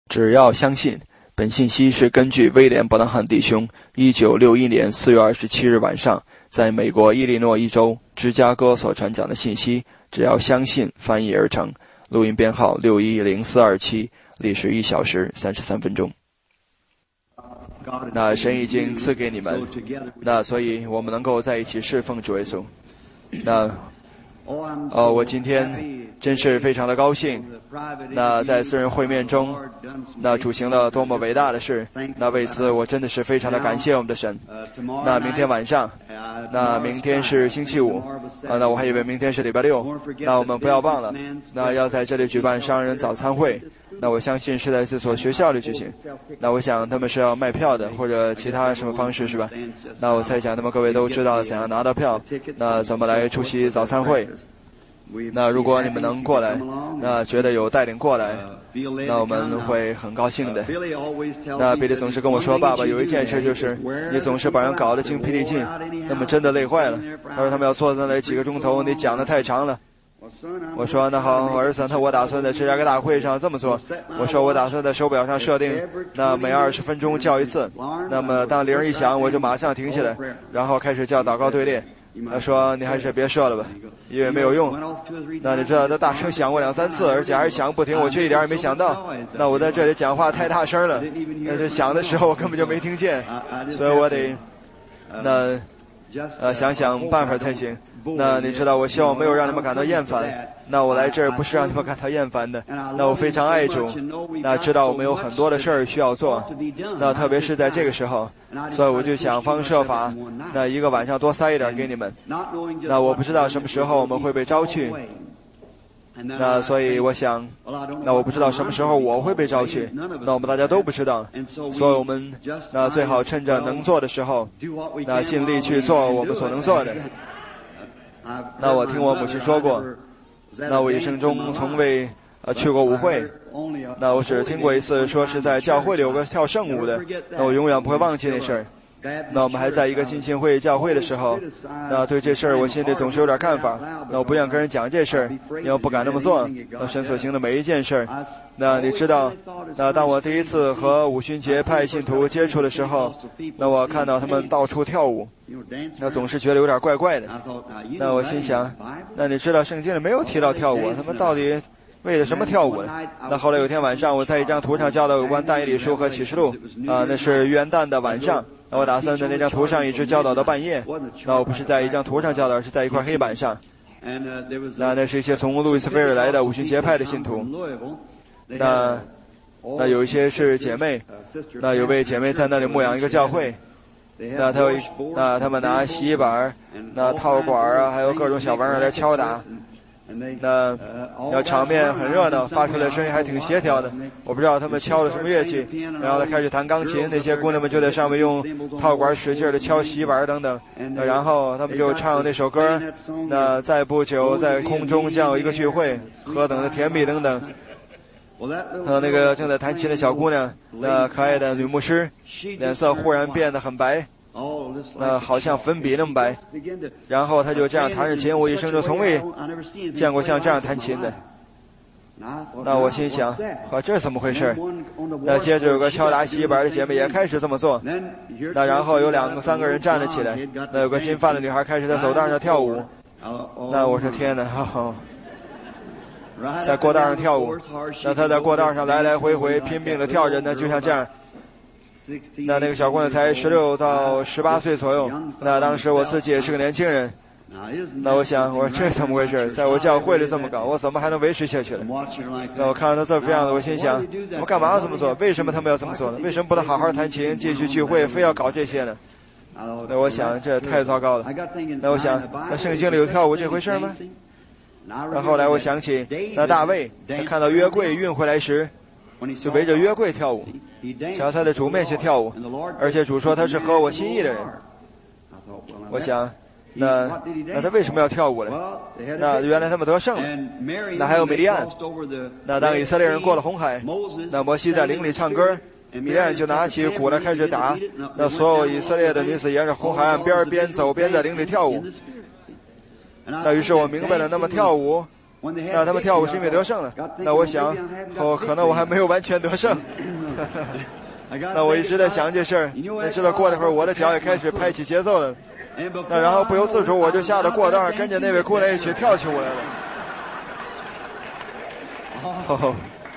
只要相信。本信息是根据威廉·伯南汉弟兄1961年4月27日晚上在美国伊利诺伊州芝加哥所传讲的信息，只要相信翻译而成。录音编号610427，历时1小时33分钟。那神已经赐给你们，那所以我们能够在一起侍奉主耶稣。那我今天真是非常的高兴。那在私人会面中，那主行了多么伟大的事，那为此我真的是非常的感谢我们的神。那明天晚上，那明天是星期五，那我还以为明天是礼拜六。那我们不要忘了，那要在这里举办商人早餐会。那我相信是在这所学校里举行。那我想他们是要卖票的，或者其他什么方式是吧？那我猜想他们各位都知道怎样拿到票，那怎么来出席早餐会。那如果你们能过来，那觉得有带领过来，那我们会很高兴的。那比利总是跟我说，爸爸有一件事就是你总是把人搞得精疲力尽，那么真的累坏了。他说他们要坐在那里几个钟头，你讲得太长了。我说那好，儿子，那我打算在芝加哥大会上这么做。我说我打算在手表上设定，那每20分钟叫一次，那么当铃一响我就马上停下来，然后开始叫祷告队列。他说你还是别说了吧，因为没有用。那你知道他大声响过2、3次，而且还是响不停，我却一点也没想到。那我在这里讲话太大声了，那就响的时候我根本就没听见，所以我得想想办法才行。那你知道我希望没有让你们感到厌烦，那我来这儿不是让你们感到厌烦的。那我非常爱主，那知道我们有很多的事儿需要做，那特别是在这个时候，所以我就想方设法，那一个晚上多塞一点给你们。那我不知道什么时候我们会被招去，那所以我想，那我不知道什么时候我会被招去，那我们大家都不知道，所以我们那最好趁着能做的时候，那尽力去做我们所能做的。那我听我母亲说过，那我一生中从未去过舞会，那我只听过一次说是在教会里有个跳圣舞的，那我永远不会忘记那事儿。那我们还在一个浸信会教会的时候，那对这事儿我心里总是有点看法，那我不愿跟人讲这事儿，因为我不敢那么做。那神所行的每一件事儿，那你知道，那当我第一次和五旬节派信徒接触的时候，那我看到他们到处跳舞，那总是觉得有点怪怪的。那我心想，那你知道圣经里没有提到跳舞，他们到底为了什么跳舞呢？那后来有天晚上，我在一张图上教导有关但以理书和启示录，那是元旦的晚上。那我打算在那张图上一直教导到半夜。那我不是在一张图上教导，是在一块黑板上。那是一些从路易斯菲尔来的五旬节派的信徒。那有一些是姐妹，那有位姐妹在那里牧养一个教会。那他们拿洗衣板、那套管啊，还有各种小玩意儿来敲打。那场面很热闹，发出来的声音还挺协调的。我不知道他们敲了什么乐器，然后他开始弹钢琴，那些姑娘们就在上面用套管使劲的敲洗板等等，然后他们就唱那首歌。那再不久在空中将有一个聚会，何等的甜蜜等等。那个正在弹琴的小姑娘，那可爱的女牧师，脸色忽然变得很白，好像粉笔那么白，然后他就这样弹着琴，我一生中从未见过像这样弹琴的。那我心想，这怎么回事？那接着有个敲打洗衣板的姐妹也开始这么做。那然后有2、3个人站了起来，那有个金发的女孩开始在走道上跳舞。那我说天哪，在过道上跳舞，那她在过道上来来回回拼命的跳着，那就像这样。那个小姑娘才16到18岁左右，那当时我自己也是个年轻人。那我想，我说这怎么回事？在我教会里这么搞，我怎么还能维持下去了？那我看到他这副样子，我心想，我干嘛要这么做？为什么他们要这么做呢？为什么不能好好弹琴，继续聚会，非要搞这些呢？那我想，这太糟糕了。那我想，那圣经里有跳舞这回事吗？那后来我想起，那大卫他看到约柜运回来时，就围着约柜跳舞，朝他的主面前跳舞，而且主说他是合我心意的人。我想，那他为什么要跳舞呢？那原来他们得胜了。那还有米利暗，那当以色列人过了红海，那摩西在林里唱歌，米利暗就拿起鼓来开始打，那所有以色列的女子沿着红海岸边走边在林里跳舞。那于是我明白了，那么跳舞，那他们跳舞是因为得胜了。那我想，可能我还没有完全得胜。 那我一直在想这事儿，那知道过了一会儿我的脚也开始拍起节奏了，那然后不由自主我就下到过道跟着那位姑娘一起跳起舞来了。哦，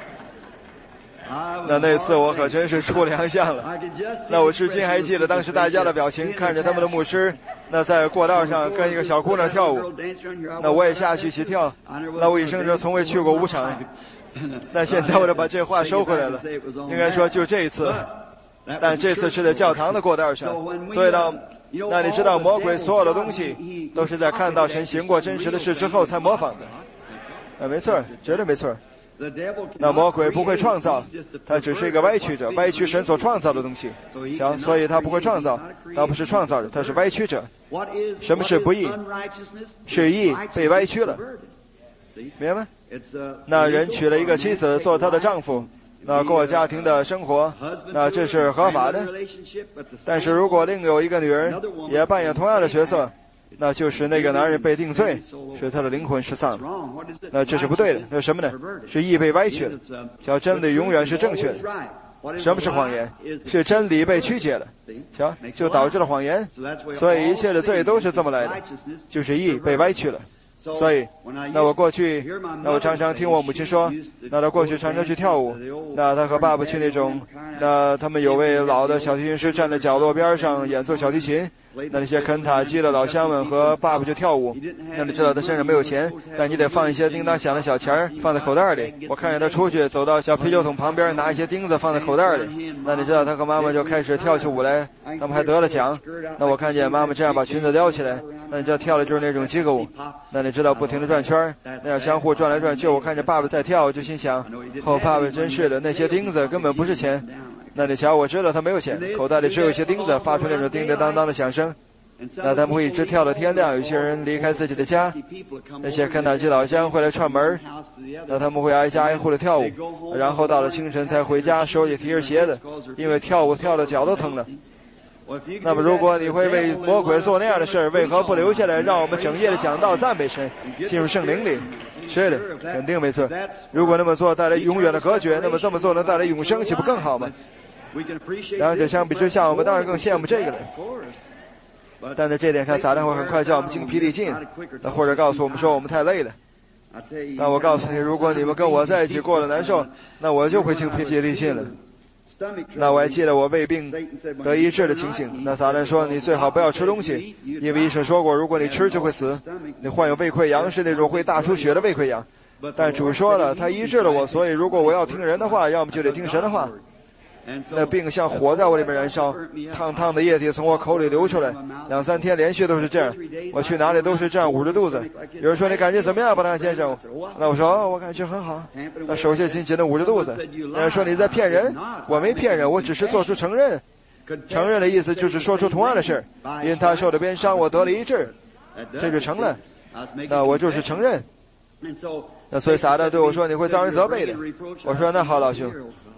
那次我可真是出良相了。那我至今还记得当时大家的表情，看着他们的牧师那在过道上跟一个小姑娘跳舞，那我也下去一起跳。那我一生中从未去过舞场，那现在我就把这话收回来了，应该说就这一次，但这次是在教堂的过道上。所以呢，那你知道魔鬼所有的东西都是在看到神行过真实的事之后才模仿的。没错，绝对没错。那魔鬼不会创造，他只是一个歪曲者，歪曲神所创造的东西。所以他不会创造，他不是创造者，他是歪曲者。什么是不义？是义被歪曲了，明白吗？那人娶了一个妻子做他的丈夫，那过家庭的生活，那这是合法的。但是如果另有一个女人也扮演同样的角色，那就是那个男人被定罪，使他的灵魂失丧了。那这是不对的。那什么呢？是义被歪曲了。瞧，真理永远是正确的。什么是谎言？是真理被曲解了。瞧，就导致了谎言。所以一切的罪都是这么来的，就是义被歪曲了。所以，那我过去，那我常常听我母亲说，那她过去常常去跳舞，那她和爸爸去那种，那他们有位老的小提琴师站在角落边上演奏小提琴，那些肯塔基的老乡们和爸爸就跳舞。那你知道他身上没有钱，但你得放一些叮当响的小钱儿放在口袋里。我看见他出去走到小啤酒桶旁边，拿一些钉子放在口袋里。那你知道他和妈妈就开始跳起舞来，他们还得了奖。那我看见妈妈这样把裙子撩起来，那你知道跳的就是那种吉格舞。那你知道不停地转圈，那样相互转来转去。我看见爸爸在跳，我就心想，爸爸真是的，那些钉子根本不是钱。那你瞧，我知道他没有钱，口袋里只有一些钉子，发出那种叮叮当当的响声。那他们会一直跳到天亮，有些人离开自己的家，那些肯塔基老乡会来串门，那他们会挨家挨户的跳舞，然后到了清晨才回家，手里提着鞋子，因为跳舞跳的脚都疼了。那么如果你会为魔鬼做那样的事，为何不留下来让我们整夜的讲道赞美神，进入圣灵里？是的，肯定没错。如果那么做带来永远的隔绝，那么这么做能带来永生，岂不更好吗？两者相比之下，我们当然更羡慕这个了。但在这点上，撒旦会很快叫我们精疲力尽，那或者告诉我们说我们太累了。那我告诉你，如果你们跟我在一起过得难受，那我就会精疲力尽了。那我还记得我胃病得医治的情形。那撒旦说你最好不要吃东西，因为医生说过，如果你吃就会死。你患有胃溃疡是那种会大出血的胃溃疡。但主说了，他医治了我，所以如果我要听人的话，要么就得听神的话。那病像火在我里面燃烧，烫烫的液体从我口里流出来，2-3天连续都是这样。我去哪里都是这样捂着肚子。有人说你感觉怎么样，巴当先生？那我说我感觉很好。那手就紧紧的捂着肚子。那人说你在骗人，我没骗人，我只是做出承认。承认的意思就是说出同样的事，因他受的鞭伤，我得了医治，这就成了。那我就是承认。那所以撒旦对我说你会遭人责备的。我说那好，老兄。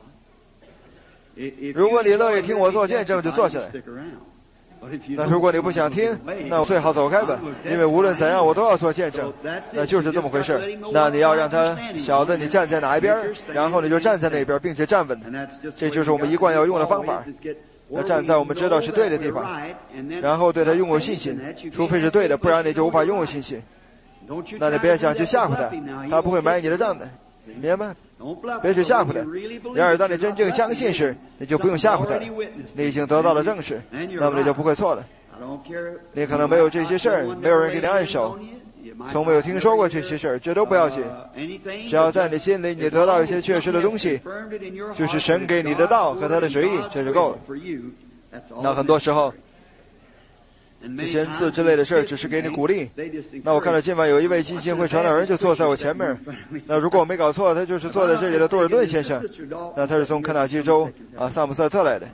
如果你乐意听我做见证，就坐下来。那如果你不想听，那我最好走开吧，因为无论怎样我都要做见证，那就是这么回事。那你要让他晓得你站在哪一边，然后你就站在那边，并且站稳。这就是我们一贯要用的方法。要站在我们知道是对的地方，然后对他拥有信心，除非是对的，不然你就无法拥有信心。那你别想去吓唬他，他不会买你的账的，明白吗？别去吓唬他。然而当你真正相信时，你就不用吓唬他了，你已经得到了证实，那么你就不会错了。你可能没有这些事儿，没有人给你按手，从没有听说过这些事儿，这都不要紧。只要在你心里你得到一些确实的东西，就是神给你的道和他的旨意，这就够了。那很多时候这些字之类的事儿只是给你鼓励。那我看到今晚有一位基金会传道人就坐在我前面，那如果我没搞错，他就是坐在这里的多尔顿先生。那他是从肯塔基州萨姆塞特来的。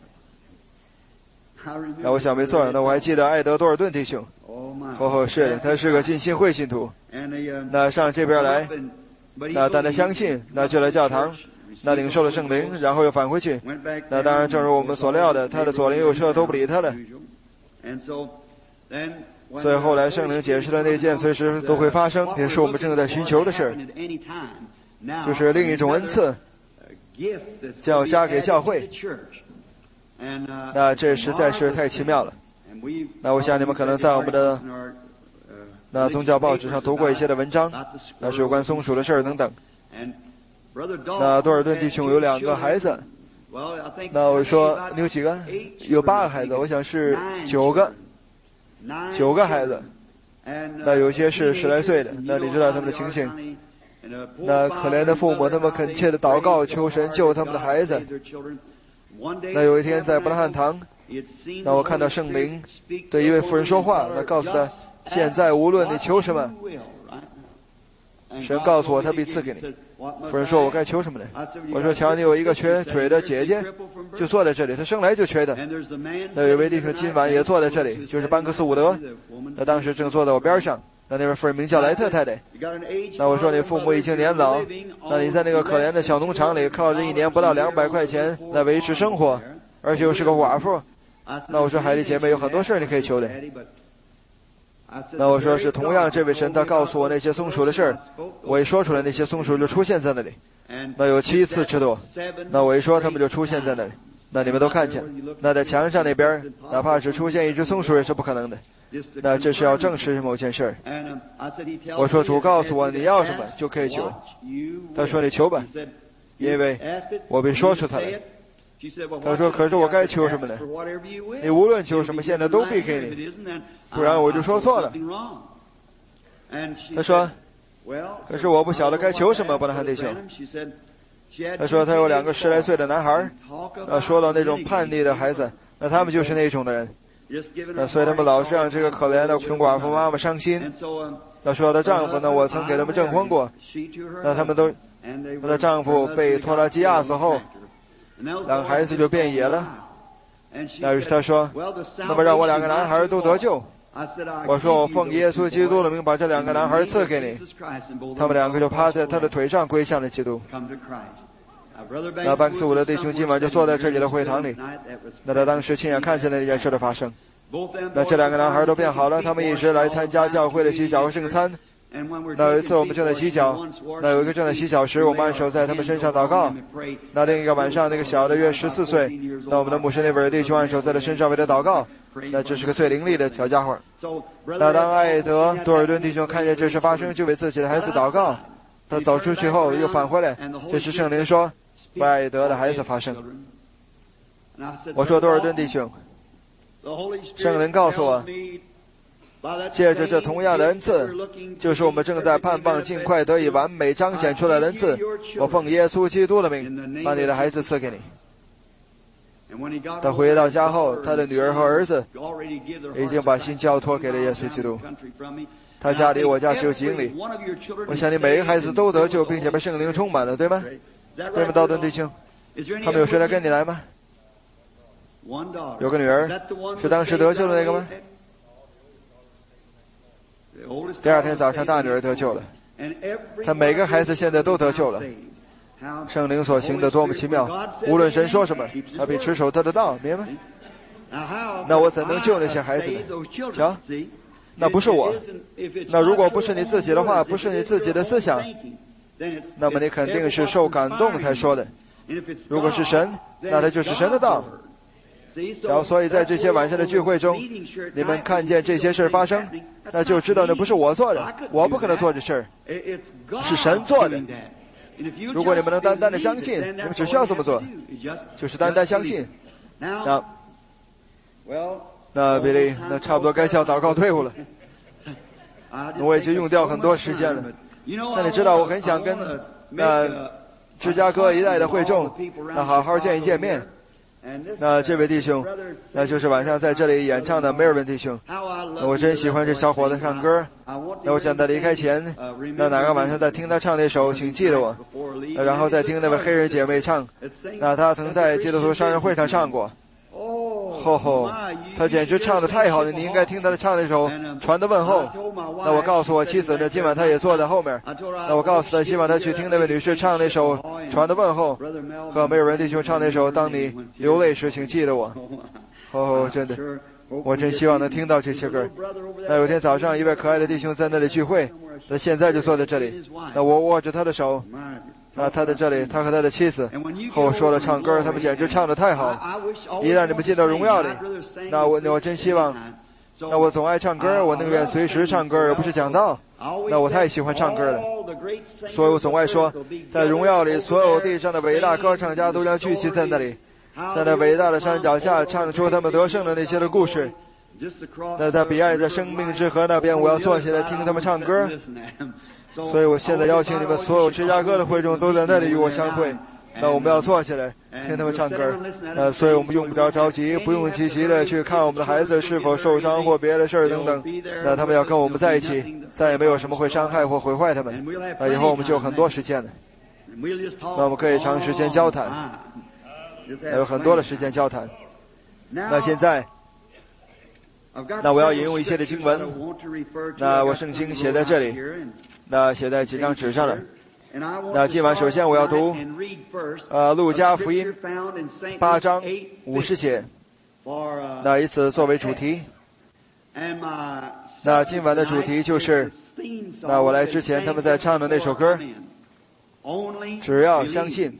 那我想没错，那我还记得艾德多尔顿弟兄。是的，他是个浸信会信徒。那上这边来，那但他相信，那就来教堂，那领受了圣灵，然后又返回去。那当然正如我们所料的，他的左邻右舍都不理他了。所以后来圣灵解释了那件随时都会发生，也是我们正在寻求的事，就是另一种恩赐， 将要加给教会。那这实在是太奇妙了。那我想你们可能在我们的宗教报纸上读过一些的文章，那是有关松鼠的事儿等等。那多尔顿弟兄有2个孩子，那我说你有几个？有8个孩子，我想是9个孩子。那有些是10来岁的，那你知道他们的情形。那可怜的父母，他们恳切的祷告，求神救他们的孩子。那有一天在伯拉罕堂，那我看到圣灵对一位妇人说话，那告诉他，现在无论你求什么，神告诉我他必赐给你。妇人说，我该求什么呢？我说，瞧，你有一个瘸腿的姐姐就坐在这里，她生来就瘸的。那有一位弟兄今晚也坐在这里，就是班克斯伍德，那当时正坐在我边上。那位妇人名叫莱特太太。那我说，你父母已经年老，那你在那个可怜的小农场里靠着1年不到200块钱来维持生活，而且又是个寡妇。那我说，海蒂姐妹有很多事你可以求的。那我说是同样，这位神他告诉我那些松鼠的事儿，我一说出来，那些松鼠就出现在那里。那有7次之多，那我一说，他们就出现在那里。那你们都看见，那在墙上那边，哪怕只出现一只松鼠也是不可能的。那这是要证实某件事儿。我说，主告诉我你要什么就可以求。他说，你求吧，因为我被说出他来。他说，可是我该求什么呢？你无论求什么，现在都必给你，不然我就说错了。他说，可是我不晓得该求什么，伯拉罕弟兄。他说他有2个10来岁的男孩，说到那种叛逆的孩子，那他们就是那种的人。那所以他们老是让这个可怜的穷寡妇妈妈伤心。那说她丈夫呢，我曾给他们证婚过，那他们都，她的丈夫被拖拉机压死后，2个孩子就变野了。那于是他说，那么让我2个男孩都得救。我说，我奉耶稣基督的名把这2个男孩赐给你。他们2个就趴在他的腿上归向了基督。那班克斯伍德弟兄今晚就坐在这里的会堂里，那他当时亲眼看见了那件事的发生。那这2个男孩都变好了，他们一直来参加教会的洗脚和圣餐。那有一次我们正在洗脚，那有一个正在洗脚时，我们按手在他们身上祷告。那另一个晚上，那个小的约14岁，那我们的牧师那位弟兄按手在他身上为他祷告。那这是个最伶俐的小家伙。那当艾德多尔顿弟兄看见这事发生，就为自己的孩子祷告。他走出去后又返回来，这时圣灵说，为艾德的孩子发生。我说，多尔顿弟兄，圣灵告诉我，借着这同样的恩赐，就是我们正在盼望尽快得以完美彰显出来的恩赐，我奉耶稣基督的名把你的孩子赐给你。他回到家后，他的女儿和儿子已经把心交托给了耶稣基督。他家离我家只有几英里。我想你每个孩子都得救，并且被圣灵充满了，对吗？对吗，道顿弟兄？他们有谁来跟你来吗？有个女儿，是当时得救的那个吗？第2天早上，大女儿得救了。他每个孩子现在都得救了。圣灵所行的多么奇妙！无论神说什么，他必持守他的道，明白？那我怎能救那些孩子呢？瞧，那不是我。那如果不是你自己的话，不是你自己的思想，那么你肯定是受感动才说的。如果是神，那他就是神的道。所以在这些晚上的聚会中，你们看见这些事发生，那就知道那不是我做的，我不可能做这事儿，是神做的。如果你们能单单的相信，你们只需要这么做，就是单单相信。那比利，那差不多该叫祷告队伍了。我已经用掉很多时间了。那你知道，我很想跟芝加哥一带的会众那好好见一见面。那这位弟兄，那就是晚上在这里演唱的梅尔文弟兄。我真喜欢这小伙子唱歌。那我想在离开前，那哪个晚上在听他唱那首，请记得我。然后再听那位黑人姐妹唱，那他曾在基督徒商人会上唱过。他简直唱得太好了！你应该听他唱那首《船的问候》。那我告诉我妻子呢，今晚他也坐在后面。那我告诉他，希望他去听那位女士唱那首《船的问候》，和梅尔文弟兄唱那首《当你流泪时，请记得我》。真的，我真希望能听到这些歌。那有天早上，一位可爱的弟兄在那里聚会，那现在就坐在这里。那我握着他的手， 他在这里，他和他的妻子和我说了唱歌，他们简直唱得太好。一旦你们进到荣耀里，那我真希望，那我总爱唱歌，我宁愿随时唱歌，而不是讲道。那我太喜欢唱歌了，所以我总爱说，在荣耀里，所有地上的伟大歌唱家都将聚集在那里，在那伟大的山脚下，唱出他们得胜的那些的故事。那在彼岸的生命之河那边，我要坐下来听他们唱歌。所以我现在邀请你们所有芝加哥的会众都在那里与我相会。那我们要坐下来听他们唱歌。所以我们用不着着急，不用急急的去看我们的孩子是否受伤或别的事儿等等。那他们要跟我们在一起，再也没有什么会伤害或毁坏他们。以后我们就有很多时间了。那我们可以长时间交谈，有很多的时间交谈。那现在，那我要引用一些的经文。那我圣经写在这里，那写在几张纸上了。那今晚首先我要读路加福音8章50节，那以此作为主题。那今晚的主题就是，那我来之前他们在唱的那首歌，只要相信。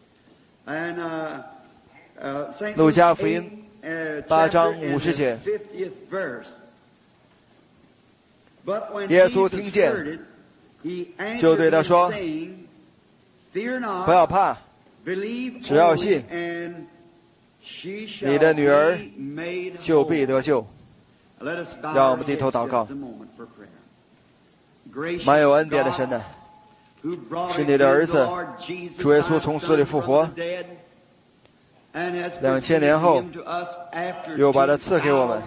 路加福音8章50节，耶稣听见，就对他说，不要怕，只要信，你的女儿就必得救。让我们低头祷告。满有恩典的神呢，是你的儿子主耶稣从死里复活，2000年后又把它赐给我们，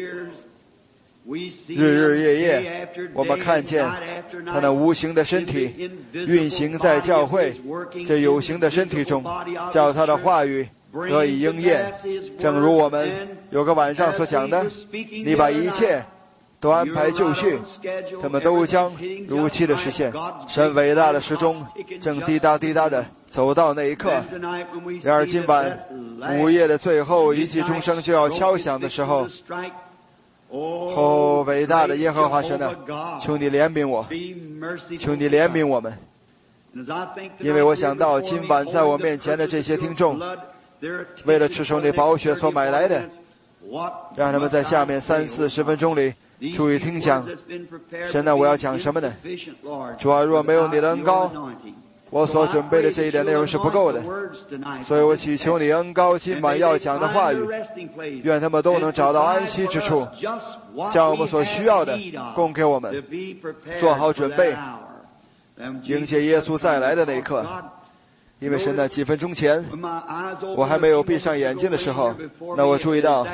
日日夜夜我们看见他那无形的身体运行在教会这有形的身体中，叫他的话语得以应验。正如我们有个晚上所讲的，你把一切都安排就绪，他们都将如期的实现。神伟大的时钟正滴答滴答的走到那一刻。然而今晚午夜的最后一记钟声就要敲响的时候，伟大的耶和华神啊，求你怜悯我，求你怜悯我们。因为我想到今晚在我面前的这些听众，为了持守你宝血所买来的，让他们在下面30-40分钟里注意听讲。神啊，我要讲什么呢？主啊，若没有你的恩膏，我所准备的这一点内容是不够的，所以我祈求你恩膏今晚要讲的话语，愿他们都能找到安息之处，将我们所需要的供给我们，做好准备，迎接耶稣再来的那一刻。因为神在几分钟前，我还没有闭上眼睛的时候，那我注意到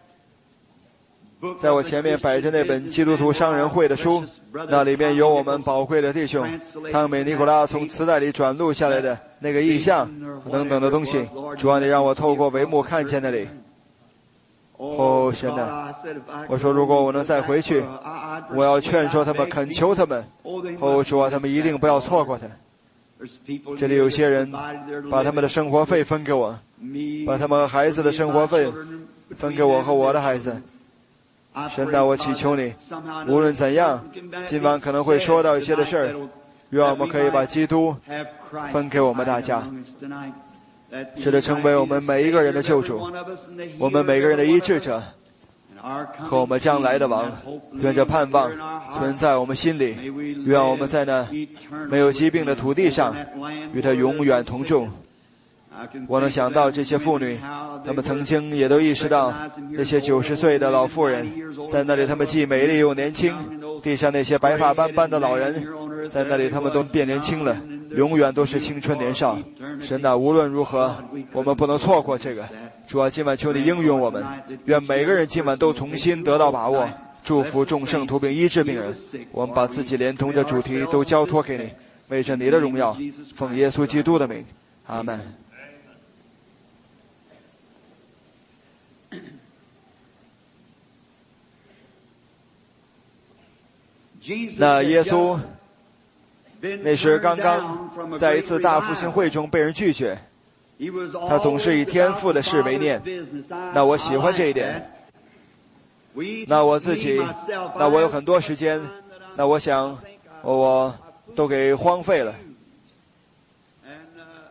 在我前面摆着那本基督徒商人会的书，那里面有我们宝贵的弟兄汤美尼古拉从磁带里转录下来的那个意象等等的东西。主啊，你让我透过帷幕看见那里。神啊，我说如果我能再回去，我要劝说他们，恳求他们。主啊，他们一定不要错过它。这里有些人把他们的生活费分给我，把他们孩子的生活费分给我和我的孩子。神啊，我祈求你，无论怎样，今晚可能会说到一些的事儿，愿我们可以把基督分给我们大家，使他成为我们每一个人的救主，我们每个人的医治者和我们将来的王。愿这盼望存在我们心里，愿我们在那没有疾病的土地上与他永远同住。我能想到这些妇女，她们曾经也都意识到那些90岁的老妇人在那里，她们既美丽又年轻，地上那些白发斑斑的老人在那里，他们都变年轻了，永远都是青春年少。神啊，无论如何我们不能错过这个。主啊，今晚求你应允我们，愿每个人今晚都重新得到把握，祝福众圣徒并医治病人。我们把自己连同这主题都交托给你，为着你的荣耀，奉耶稣基督的名，阿们。那耶稣那时刚刚在一次大复兴会中被人拒绝，他总是以天父的事为念。那我喜欢这一点。那我自己，那我有很多时间，那我想我都给荒废了。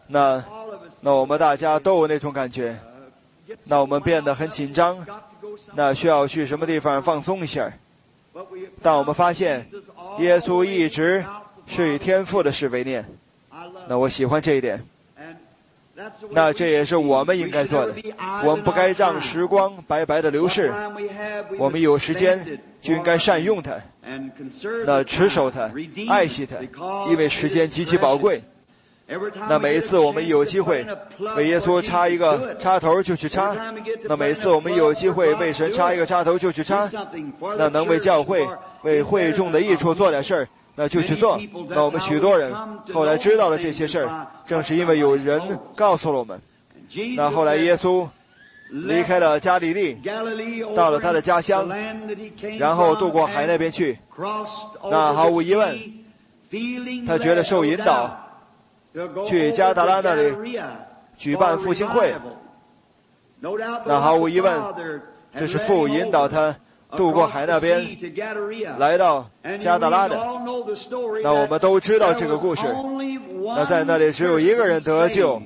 那我们大家都有那种感觉，那我们变得很紧张，那需要去什么地方放松一下。但我们发现耶稣一直是以天父的事为念，那我喜欢这一点。那这也是我们应该做的，我们不该让时光白白的流逝，我们有时间就应该善用它，那持守它，爱惜它，因为时间极其宝贵。那每一次我们有机会为耶稣插一个插头就去插，那每一次我们有机会为神插一个插头就去插，那能为教会为会众的益处做点事儿，那就去做。那我们许多人后来知道了这些事儿，正是因为有人告诉了我们。那后来耶稣离开了加利利，到了他的家乡，然后渡过海那边去。那毫无疑问，他觉得受引导去加达拉那里举办复兴会。那毫无疑问，这是父引导他渡过海那边来到加达拉的。那我们都知道这个故事。那在那里只有一个人得救，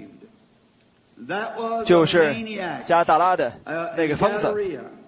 就是加达拉的那个疯子。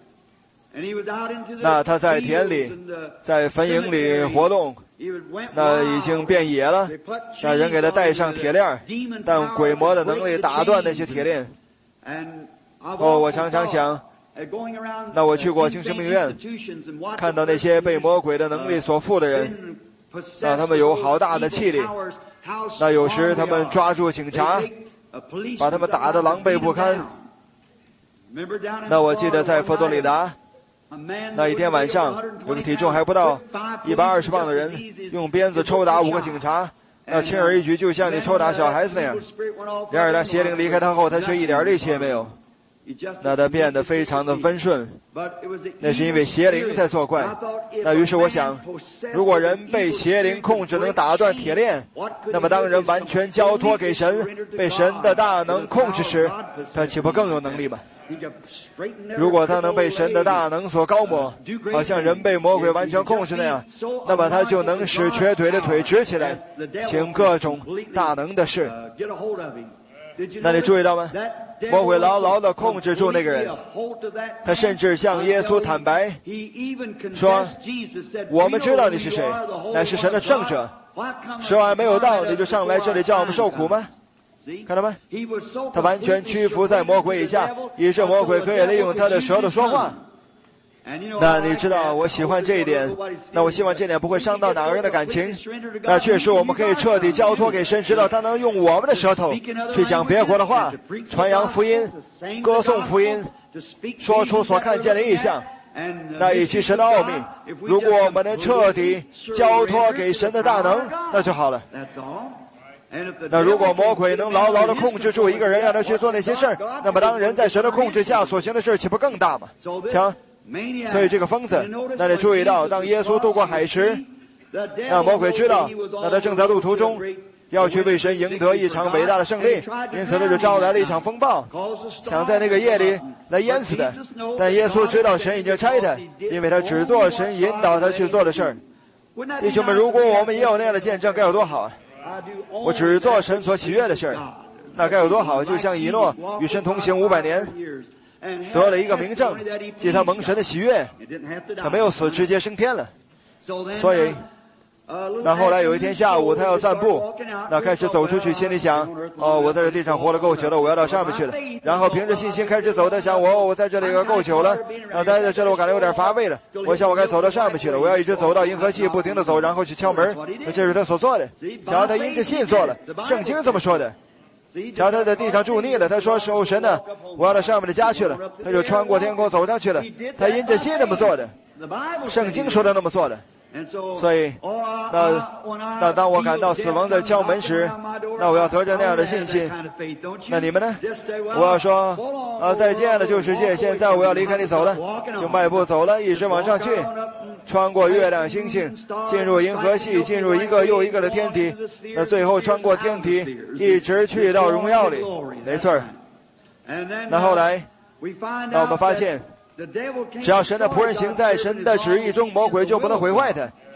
那他在田里在坟茔里活动，那已经变野了，那人给他带上铁链，但鬼魔的能力打断那些铁链。我常常想，那我去过精神病院，看到那些被魔鬼的能力所缚的人，那他们有好大的气力，那有时他们抓住警察，把他们打得狼狈不堪。那我记得在佛罗里达，那一天晚上，有个体重还不到120磅的人用鞭子抽打5个警察，那轻而易举，就像你抽打小孩子那样。然而当邪灵离开他后，他却一点力气也没有，那他变得非常的温顺，那是因为邪灵在作怪。那于是我想，如果人被邪灵控制能打断铁链，那么当人完全交托给神，被神的大能控制时，他岂不更有能力吗？如果他能被神的大能所高抹，好像人被魔鬼完全控制那样，那么他就能使瘸腿的腿直起来，行各种大能的事。那你注意到吗？魔鬼牢牢地控制住那个人，他甚至向耶稣坦白说，我们知道你是谁，乃是神的圣者，时候还没有到，你就上来这里叫我们受苦吗？看到吗？他完全屈服在魔鬼以下，以致魔鬼可以利用他的舌头说话。那你知道我喜欢这一点，那我希望这点不会伤到哪个人的感情。那确实我们可以彻底交托给神，知道他能用我们的舌头去讲别国的话，传扬福音，歌颂福音，说出所看见的异象，那以及神的奥秘。如果我们能彻底交托给神的大能，那就好了。那如果魔鬼能牢牢地控制住一个人，让他去做那些事儿，那么当人在神的控制下所行的事岂不更大吗？瞧，所以这个疯子，那你注意到，当耶稣渡过海时，那魔鬼知道，那他正在路途中要去为神赢得一场伟大的胜利，因此他就招来了一场风暴，想在那个夜里来淹死他。但耶稣知道神已经差他，因为他只做神引导他去做的事儿。弟兄们，如果我们也有那样的见证，该有多好啊！我只做神所喜悦的事儿，那该有多好！就像以诺与神同行500年，得了一个明证，即他蒙神的喜悦，他没有死，直接升天了。所以那后来有一天下午，他要散步，那开始走出去，心里想，我在这地上活了够久了，我要到上面去了。然后凭着信心开始走，他想，我在这里够久了，待在这里我感觉有点乏味了，我想我该走到上面去了，我要一直走到银河系，不停地走，然后去敲门。这是他所做的。瞧，他因着信做了，圣经这么说的。瞧，他在地上住腻了，他说，神呢，我要到上面的家去了，他就穿过天空走上去了。他因着信那么做的，圣经说的那么做的。所以那当我感到死亡在敲门时，那我要得着那样的信心。那你们呢？我要说再见了旧世界，现在我要离开你走了，就迈步走了，一直往上去，穿过月亮星星，进入银河系，进入一个又一个的天体，那最后穿过天体，一直去到荣耀里。没错。那后来那我们发现，只要神的仆人行在神的旨意中，魔鬼就不能毁坏他。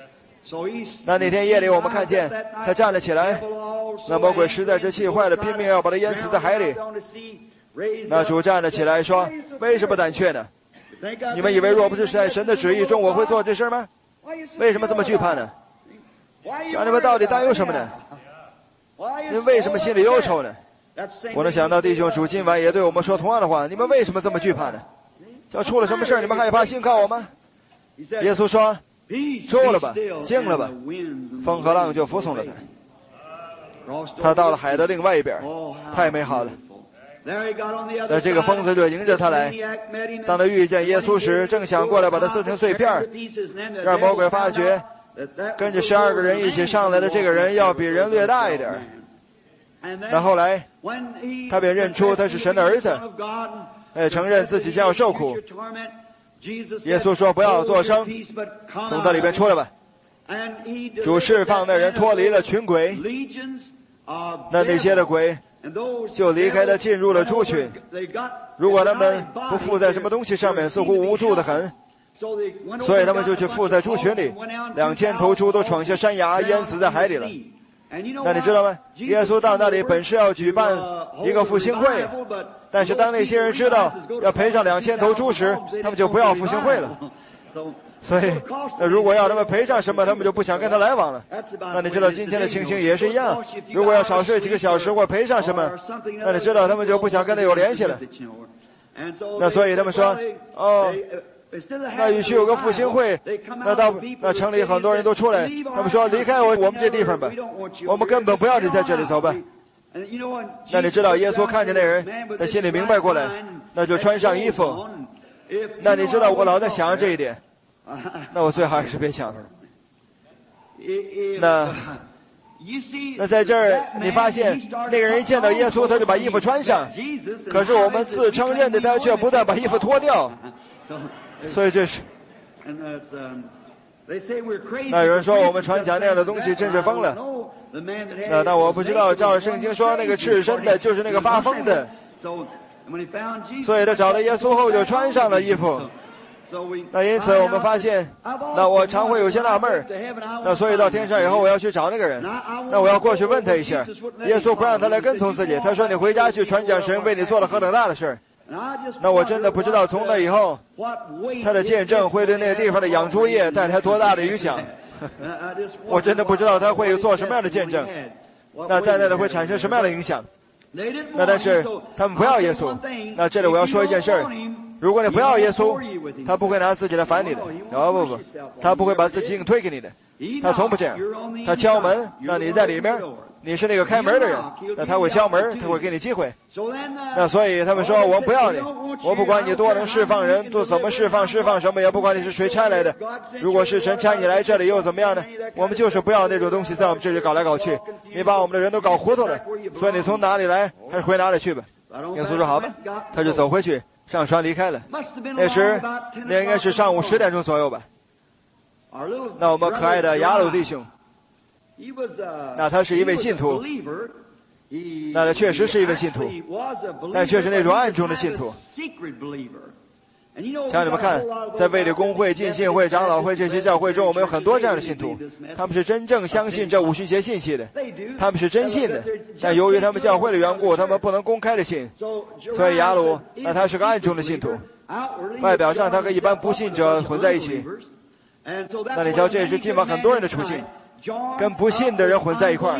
那天夜里我们看见他站了起来，那魔鬼实在是气坏了，拼命要把他淹死在海里。那主站了起来说，为什么胆怯呢？你们以为若不是在神的旨意中我会做这事吗？为什么这么惧怕呢？想你们到底担忧什么呢？你们为什么心里忧愁呢？我能想到弟兄主今晚也对我们说同样的话，你们为什么这么惧怕呢？要出了什么事你们害怕信靠我吗？耶稣说，住了吧，静了吧，风和浪就服从了他。他到了海的另外一边，太美好了。那这个疯子就迎着他来，当他遇见耶稣时，正想过来把他撕成碎片，让魔鬼发觉跟着12个人一起上来的这个人要比人略大一点。那后来他便认出他是神的儿子，承认自己将要受苦。耶稣说，不要作声，从这里边出来吧。主释放那人脱离了群鬼，那些的鬼就离开他，进入了猪群。如果他们不附在什么东西上面，似乎无助得很，所以他们就去附在猪群里。2000头猪都闯下山崖，淹死在海里了。那你知道吗？耶稣到那里本是要举办一个复兴会，但是当那些人知道要赔上2000头猪时，他们就不要复兴会了。所以如果要他们赔上什么，他们就不想跟他来往了。那你知道今天的情形也是一样，如果要少睡几个小时或赔上什么，那你知道他们就不想跟他有联系了。那所以他们说，那与其有个复兴会，那城里很多人都出来，他们说，离开我们这地方吧，我们根本不要你在这里，走吧。那你知道耶稣看见那人，他心里明白过来，那就穿上衣服。那你知道我老在想这一点，那我最好还是别想了。那在这儿你发现那个人一见到耶稣他就把衣服穿上，可是我们自称认的他却不断把衣服脱掉。所以这是那有人说我们传讲那样的东西真是疯了。那我不知道，照圣经说那个赤身的就是那个发疯的，所以他找到耶稣后就穿上了衣服。那因此我们发现，那我常会有些纳闷，那所以到天上以后我要去找那个人，那我要过去问他一下。耶稣不让他来跟从自己，他说你回家去传讲神为你做了何等大的事。那我真的不知道从那以后他的见证会对那个地方的养猪业带来多大的影响。我真的不知道他会做什么样的见证，那在那里会产生什么样的影响。那但是他们不要耶稣。那这里我要说一件事儿，如果你不要耶稣，他不会拿自己来烦你的。不，他不会把自己硬推给你的，他从不这样。他敲门，那你在里面，你是那个开门的人，那他会敲门，他会给你机会。那所以他们说我们不要你，我不管你多能释放人，多怎么释放什么，也不管你是谁差来的。如果是神差你来这里又怎么样呢？我们就是不要那种东西在我们这里搞来搞去，你把我们的人都搞糊涂了，所以你从哪里来还是回哪里去吧。耶稣说好吧，他就走回去上船离开了。那应该是上午10点钟左右吧。那我们可爱的雅鲁弟兄，那他是一位信徒，那他确实是一位信徒，但却是那种暗中的信徒。像你们看，在卫理公会、浸信会、长老会这些教会中，我们有很多这样的信徒，他们是真正相信这五旬节信息的，他们是真信的，但由于他们教会的缘故，他们不能公开的信，所以雅鲁那他是个暗中的信徒，外表上他和一般不信者混在一起。那你知道这也是今晚很多人的处境，跟不信的人混在一块儿。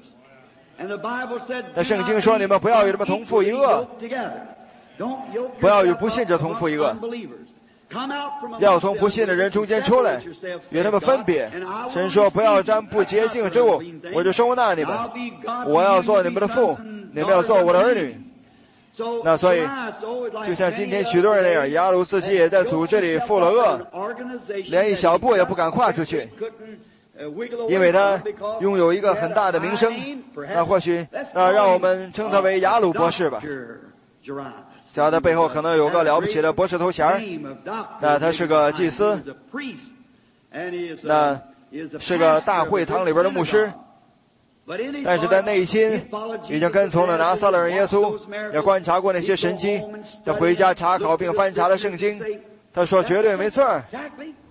那圣经说你们不要与他们同负一恶，不要与不信者同负一恶，要从不信的人中间出来，与他们分别。神说不要沾不洁净之物，我就收纳你们，我要做你们的父，你们要做我的儿女。那所以就像今天许多人那样，雅鲁自己也在组织里负了恶，连一小步也不敢跨出去，因为他拥有一个很大的名声。那或许让我们称他为雅鲁博士吧，在他背后可能有个了不起的博士头衔，那他是个祭司，那是个大会堂里边的牧师，但是他内心已经跟从了拿撒勒人耶稣，也观察过那些神迹，他回家查考并翻查了圣经，他说绝对没错。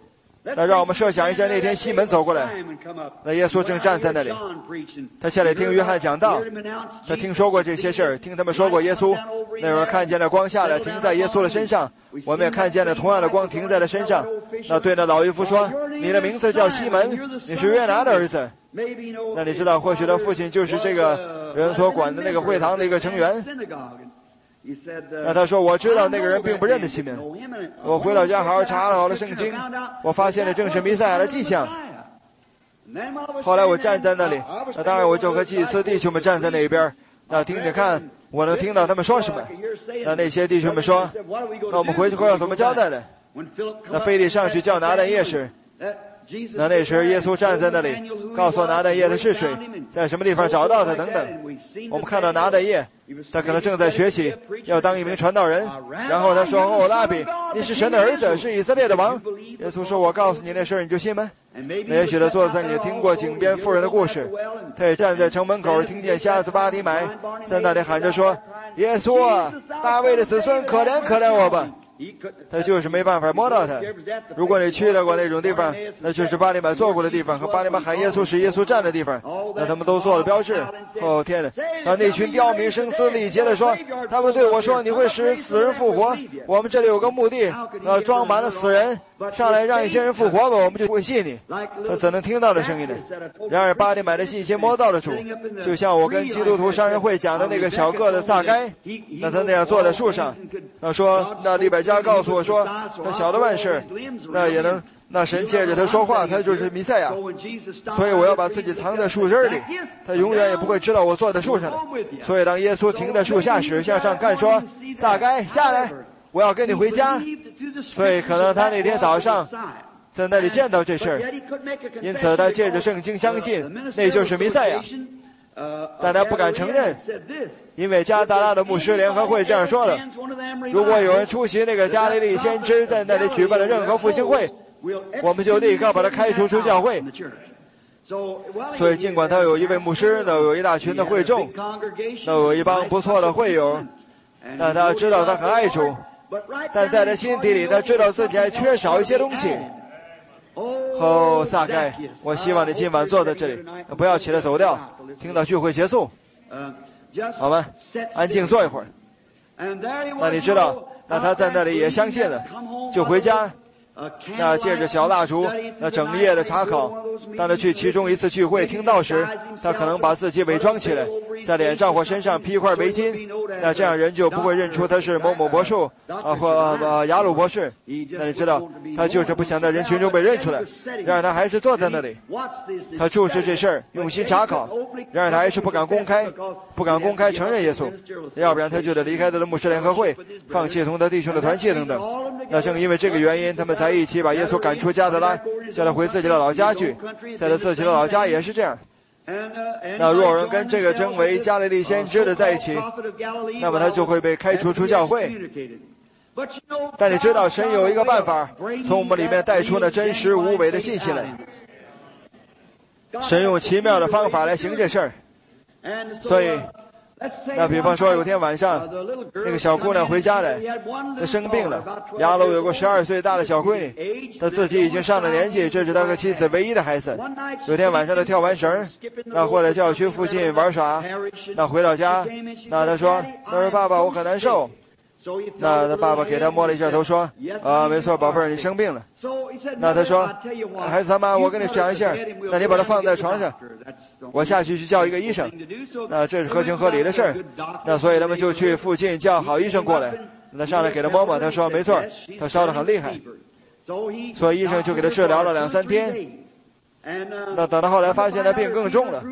那让我们设想一下，那天西门走过来，那耶稣正站在那里，他下来听约翰讲道，他听说过这些事儿，听他们说过耶稣。那会儿看见了光下来停在耶稣的身上，我们也看见了同样的光停在了身上。那对那老渔夫说：“你的名字叫西门，你是约拿的儿子。”那你知道，或许他父亲就是这个人所管的那个会堂的一个成员。那他说：“我知道那个人并不认得西门。我回到家好好查了好了圣经，我发现了正是弥赛亚的迹象。后来我站在那里，那当然我就和祭司弟兄们站在那一边，那听听看我能听到他们说什么。那些弟兄们说：那我们回去会要怎么交代的？那腓力上去叫拿但业时，那时耶稣站在那里，告诉拿但业他是谁，在什么地方找到他等等。我们看到拿但业，他可能正在学习要当一名传道人，然后他说：哦，拉比，你是神的儿子，是以色列的王。耶稣说：我告诉你那事儿，你就信吗？那也许他坐在那里听过井边妇人的故事，他也站在城门口听见瞎子巴提买在那里喊着说：耶稣啊，大卫的子孙，可怜可怜我吧。他就是没办法摸到他。如果你去到过那种地方，那就是巴利买坐过的地方，和巴利买喊耶稣时耶稣站的地方，那他们都做了标志。哦天哪！那群刁民声嘶力竭地说，他们对我说：你会使死人复活，我们这里有个墓地，装满了死人，上来让一些人复活吧，我们就会信你。他怎能听到的声音呢？然而巴利买的信心摸到了主，就像我跟基督徒商人会讲的那个小个的撒该，那他那样坐在树上，他说：那利百加告诉我说，他晓得万事，那也能，那神借着他说话，他就是弥赛亚，所以我要把自己藏在树枝里，他永远也不会知道我坐在树上的。所以当耶稣停在树下时，向上看说：撒该下来，我要跟你回家。所以可能他那天早上在那里见到这事儿，因此他借着圣经相信那就是弥赛亚，但他不敢承认，因为加达拉的牧师联合会这样说了：如果有人出席那个加利利先知在那里举办的任何复兴会，我们就立刻把他开除出教会。所以尽管他有一位牧师，那有一大群的会众，那有一帮不错的会友，但他知道他很爱主，但在他心底里他知道自己还缺少一些东西。哦，撒该，我希望你今晚坐在这里，不要起来走掉，听到聚会结束，好吗？安静坐一会儿。那你知道，那他在那里也相信了，就回家，那借着小蜡烛，那整夜的查考。当他去其中一次聚会听到时，他可能把自己伪装起来，在脸上或身上披块围巾，那这样人就不会认出他是某某魔术或雅鲁博士。那你知道，他就是不想在人群中被认出来，然而他还是坐在那里，他注视这事儿，用心查考，然而他还是不敢公开承认耶稣，要不然他就得离开他的牧师联合会，放弃同他弟兄的团契等等。那正因为这个原因，他们才一起把耶稣赶出加德拉，叫他回自己的老家去。在他自己的老家也是这样。那若有人跟这个称为加利利先知的在一起，那么他就会被开除出教会。但你知道，神有一个办法从我们里面带出那真实无伪的信息来，神用奇妙的方法来行这事儿。所以那比方说有天晚上，那个小姑娘回家来，她生病了，牙楼有个12岁大的小闺女，她自己已经上了年纪，这是她和妻子唯一的孩子。有天晚上她跳完绳，那或者叫去附近玩耍，那回到家，那她说爸爸我很难受。那他爸爸给他摸了一下头说：没错，宝贝儿，你生病了。那他说：孩子他妈，我跟你讲一下，那你把他放在床上，我下去叫一个医生。那这是合情合理的事儿。那所以他们就去附近叫好医生过来。那上来给他摸摸，他说没错，他烧得很厉害。所以医生就给他治疗了2-3天。那等到后来发现他病更重了。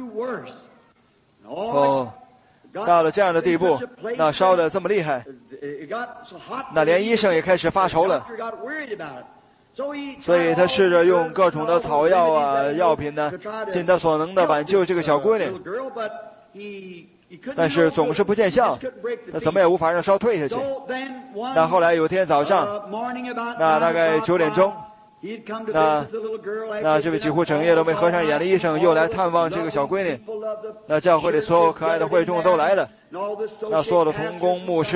到了这样的地步，那烧得这么厉害，那连医生也开始发愁了。所以他试着用各种的草药啊、药品呢，尽他所能的挽救这个小闺女，但是总是不见效，那怎么也无法让烧退下去。那后来有天早上，那大概9点钟，那这位几乎整夜都没合上眼的医生又来探望这个小闺女。那教会里所有可爱的会众都来了，那所有的同工牧师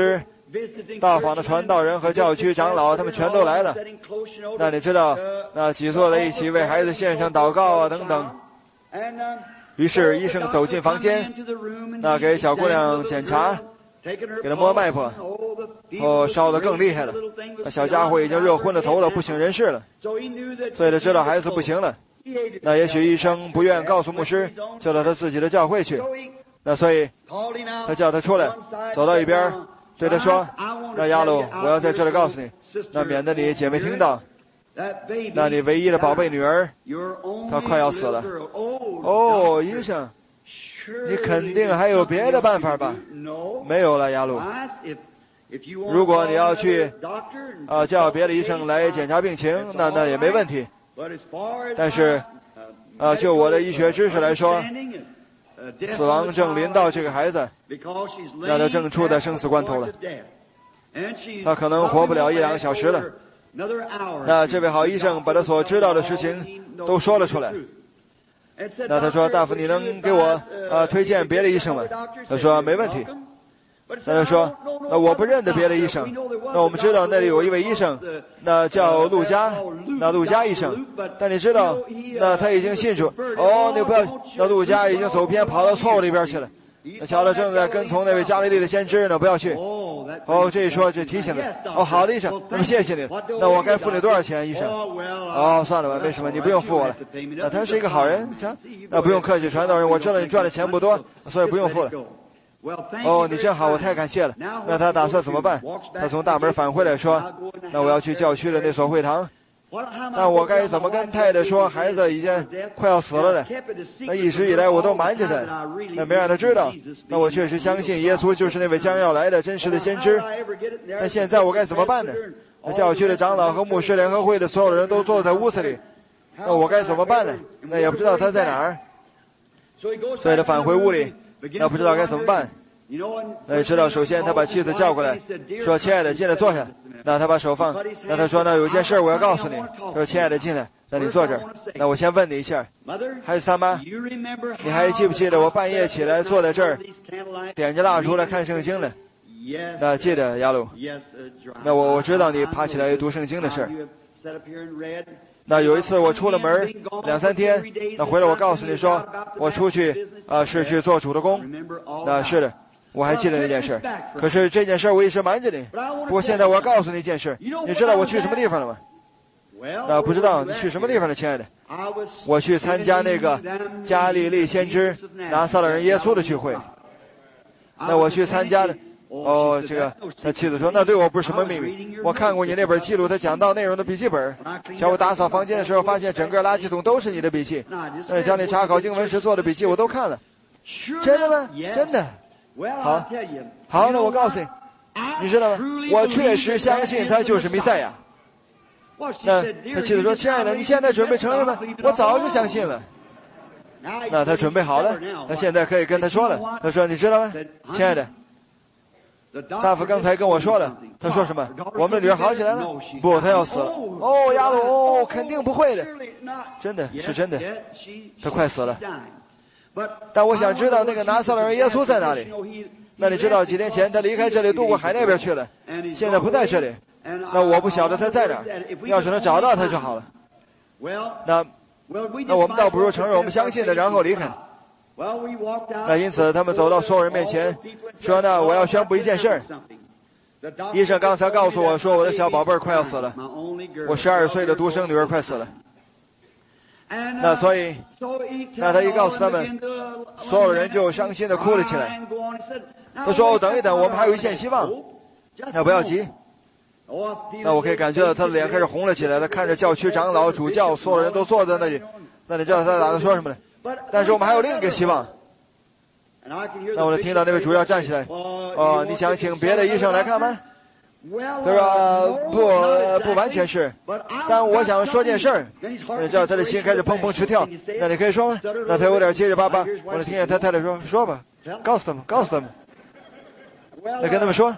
到访的传道人和教区长老，他们全都来了。那你知道，那挤坐在一起为孩子献上祷告啊，等等。于是医生走进房间，那给小姑娘检查，给她摸脉搏，烧得更厉害了。那小家伙已经热昏了头了，不省人事了。所以他知道孩子不行了。那也许医生不愿告诉牧师，就到他自己的教会去。那所以他叫他出来，走到一边，对他说：“那亚鲁，我要在这里告诉你，那免得你姐妹听到，那你唯一的宝贝女儿，她快要死了。”哦，医生，你肯定还有别的办法吧？没有了，亚鲁。如果你要去叫别的医生来检查病情，那也没问题。但是就我的医学知识来说，死亡正临到这个孩子，那他正处在生死关头了，他可能活不了1-2个小时了。那这位好医生把他所知道的事情都说了出来。那他说：“大夫，你能给我推荐别的医生吗？”他说：“没问题。”那他说：“那我不认得别的医生。那我们知道那里有一位医生，那叫陆家，那陆家医生。但你知道，那他已经信主。哦，你不要，那陆家已经走偏，跑到错误里边去了。那瞧他正在跟从那位加利利的先知呢，不要去。哦，这一说就提醒了。哦，好的，医生，那么谢谢你。那我该付你多少钱，医生？哦，算了吧，没什么，你不用付我了。那他是一个好人，瞧，那不用客气，传道人，我知道你赚的钱不多，所以不用付了。哦，你真好，我太感谢了。那他打算怎么办？他从大门返回来说：“那我要去教区的那所会堂。那我该怎么跟太太说孩子已经快要死了呢？那一直以来我都瞒着他，那没让他知道。那我确实相信耶稣就是那位将要来的真实的先知。那现在我该怎么办呢？那教区的长老和牧师联合会的所有人都坐在屋子里，那我该怎么办呢？那也不知道他在哪儿。所以他返回屋里。那不知道该怎么办。那你知道，首先他把妻子叫过来，说：“亲爱的，进来坐下。”那他把手放，那他说：“那有一件事我要告诉你。”他说：“亲爱的，进来。那你坐这儿。那我先问你一下，孩子他妈，你还记不记得我半夜起来坐在这儿，点着蜡烛来看圣经呢？”那记得，亚鲁。那我知道你爬起来读圣经的事儿。那有一次我出了门2-3天，那回来我告诉你说，我出去是去做主的工。那是的，我还记得那件事。可是这件事我一直瞒着你。不过现在我要告诉你一件事，你知道我去什么地方了吗？那不知道你去什么地方了，亲爱的？我去参加那个加利利先知拿撒勒人耶稣的聚会。那我去参加的。哦，这个他妻子说，那对我不是什么秘密，我看过你那本记录他讲到内容的笔记本。瞧我打扫房间的时候，发现整个垃圾桶都是你的笔记。那叫你查考经文时做的笔记我都看了。真的吗？真的。好，那我告诉你，你知道吗？我确实相信他就是弥赛亚。那他妻子说，亲爱的，你现在准备承认吗？我早就相信了。那他准备好了，那现在可以跟他说了。他说，你知道吗，亲爱的，大夫刚才跟我说了。他说什么？我们的女儿好起来了？不，她要死了。哦，亚鲁，哦，肯定不会的。真的是真的，她快死了。但我想知道那个拿撒勒人耶稣在哪里。那你知道几天前他离开这里渡过海那边去了，现在不在这里。那我不晓得他在哪儿，要是能找到他就好了。那我们倒不如承认我们相信的，然后离开。那因此他们走到所有人面前，说呢，我要宣布一件事儿。医生刚才告诉我说，我的小宝贝儿快要死了，我12岁的独生女儿快死了。那所以，那他一告诉他们，所有人就伤心的哭了起来。他说，哦，等一等，我们还有一线希望。那不要急。那我可以感觉到他的脸开始红了起来，他看着教区长老、主教，所有人都坐在那里。那你知道他打算说什么呢？但是我们还有另一个希望。那我就听到那位主教站起来，哦，你想请别的医生来看吗？他说不完全是，但我想说件事儿。你知道他的心开始砰砰直跳。那你可以说吗？那他有点结结巴巴。我就听见他太太说吧，告诉他们。那跟他们说，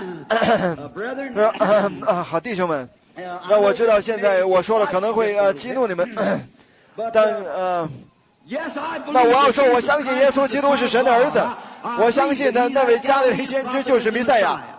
好弟兄们，那我知道现在我说了可能会激怒你们，但那我要说，我相信耶稣基督是神的儿子，我相信他那位加利利先知就是弥赛亚。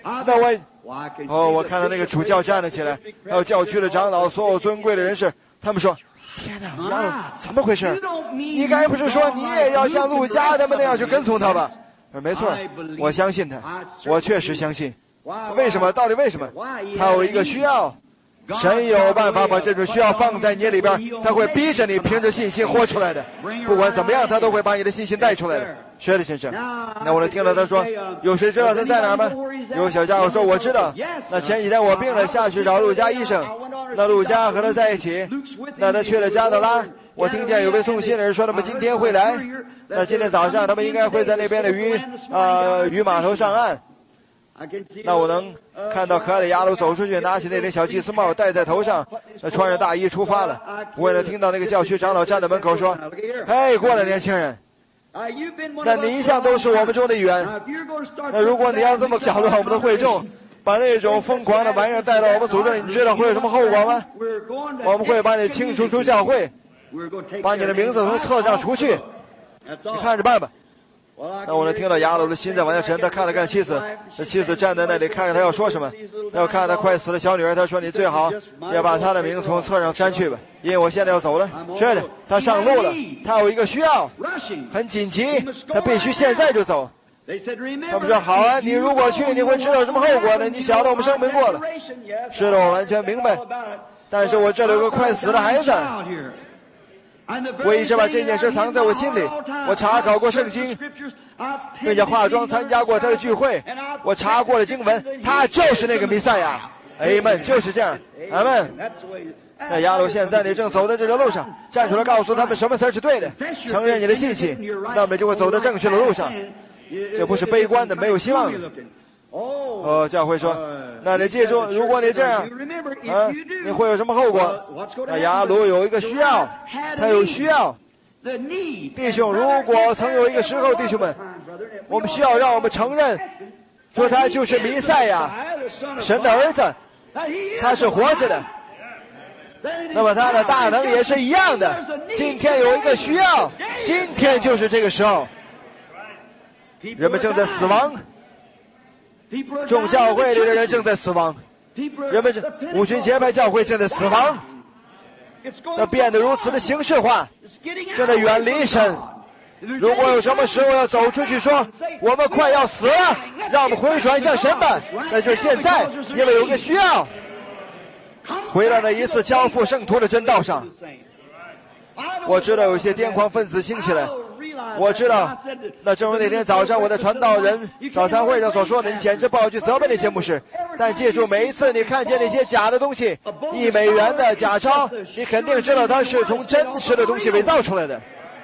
那我看到那个主教站了起来，还有教区的长老，所有尊贵的人士，他们说：“天哪，亚鲁，怎么回事？你该不是说你也要像路加他们那样去跟从他吧？”没错，我相信他，我确实相信。为什么？到底为什么？他有一个需要，神有办法把这种需要放在你里边，他会逼着你凭着信心活出来的。不管怎么样，他都会把你的信心带出来的。是的，先生。那我听了他说，有谁知道他在哪儿吗？有小家伙说我知道。那前几天我病了，下去找路加医生。那路加和他在一起。那他去了加德拉。我听见有位送信的人说他们今天会来。那今天早上他们应该会在那边的鱼码头上岸。那我能看到可爱的亚鲁走出去，拿起那顶小祭司帽戴在头上，穿着大衣出发了。我也能听到那个教区长老站在门口说：“嘿，过来，年轻人，那你一向都是我们中的一员。那如果你要这么搅乱我们的会众，把那种疯狂的玩意儿带到我们组织里，你知道会有什么后果吗？我们会把你清除出教会，把你的名字从册上除去。你看着办吧。”那我能听到亚鲁的心在往下沉，他看了看妻子，那妻子站在那里看看他要说什么。他要看他快死的小女儿，他说：“你最好要把他的名从册上删去吧，因为我现在要走了。”是的，他上路了，他有一个需要，很紧急，他必须现在就走。他们说：“好啊，你如果去，你会知道什么后果呢？你晓得我们声明过了。”是的，我完全明白。但是我这里有个快死的孩子。我一直把这件事藏在我心里。我查考过圣经，并且化妆参加过他的聚会。我查过了经文，他就是那个弥赛亚。阿们，就是这样。阿们。那亚鲁现在你正走在这条路上，站出来告诉他们什么才是对的，承认你的信心，那么你就会走在正确的路上。这不是悲观的，没有希望的。教会说，那你记住，如果你这样，你会有什么后果？那亚鲁有一个需要，他有需要。弟兄，如果曾有一个时候，弟兄们，我们需要让我们承认，说他就是弥赛亚，神的儿子，他是活着的。那么他的大能也是一样的。今天有一个需要，今天就是这个时候。人们正在死亡。众教会里的人正在死亡，人们五旬节派教会正在死亡，那变得如此的形式化，正在远离神。如果有什么时候要走出去说我们快要死了，让我们回转向神吧，那就是现在，因为有个需要，回到那一次交付圣徒的真道上。我知道有些癫狂分子兴起来，我知道，那正如那天早上我在传道人早餐会上所说的，你简直不好去责备那些牧师。但记住，每一次你看见那些假的东西，$1的假钞，你肯定知道它是从真实的东西伪造出来的。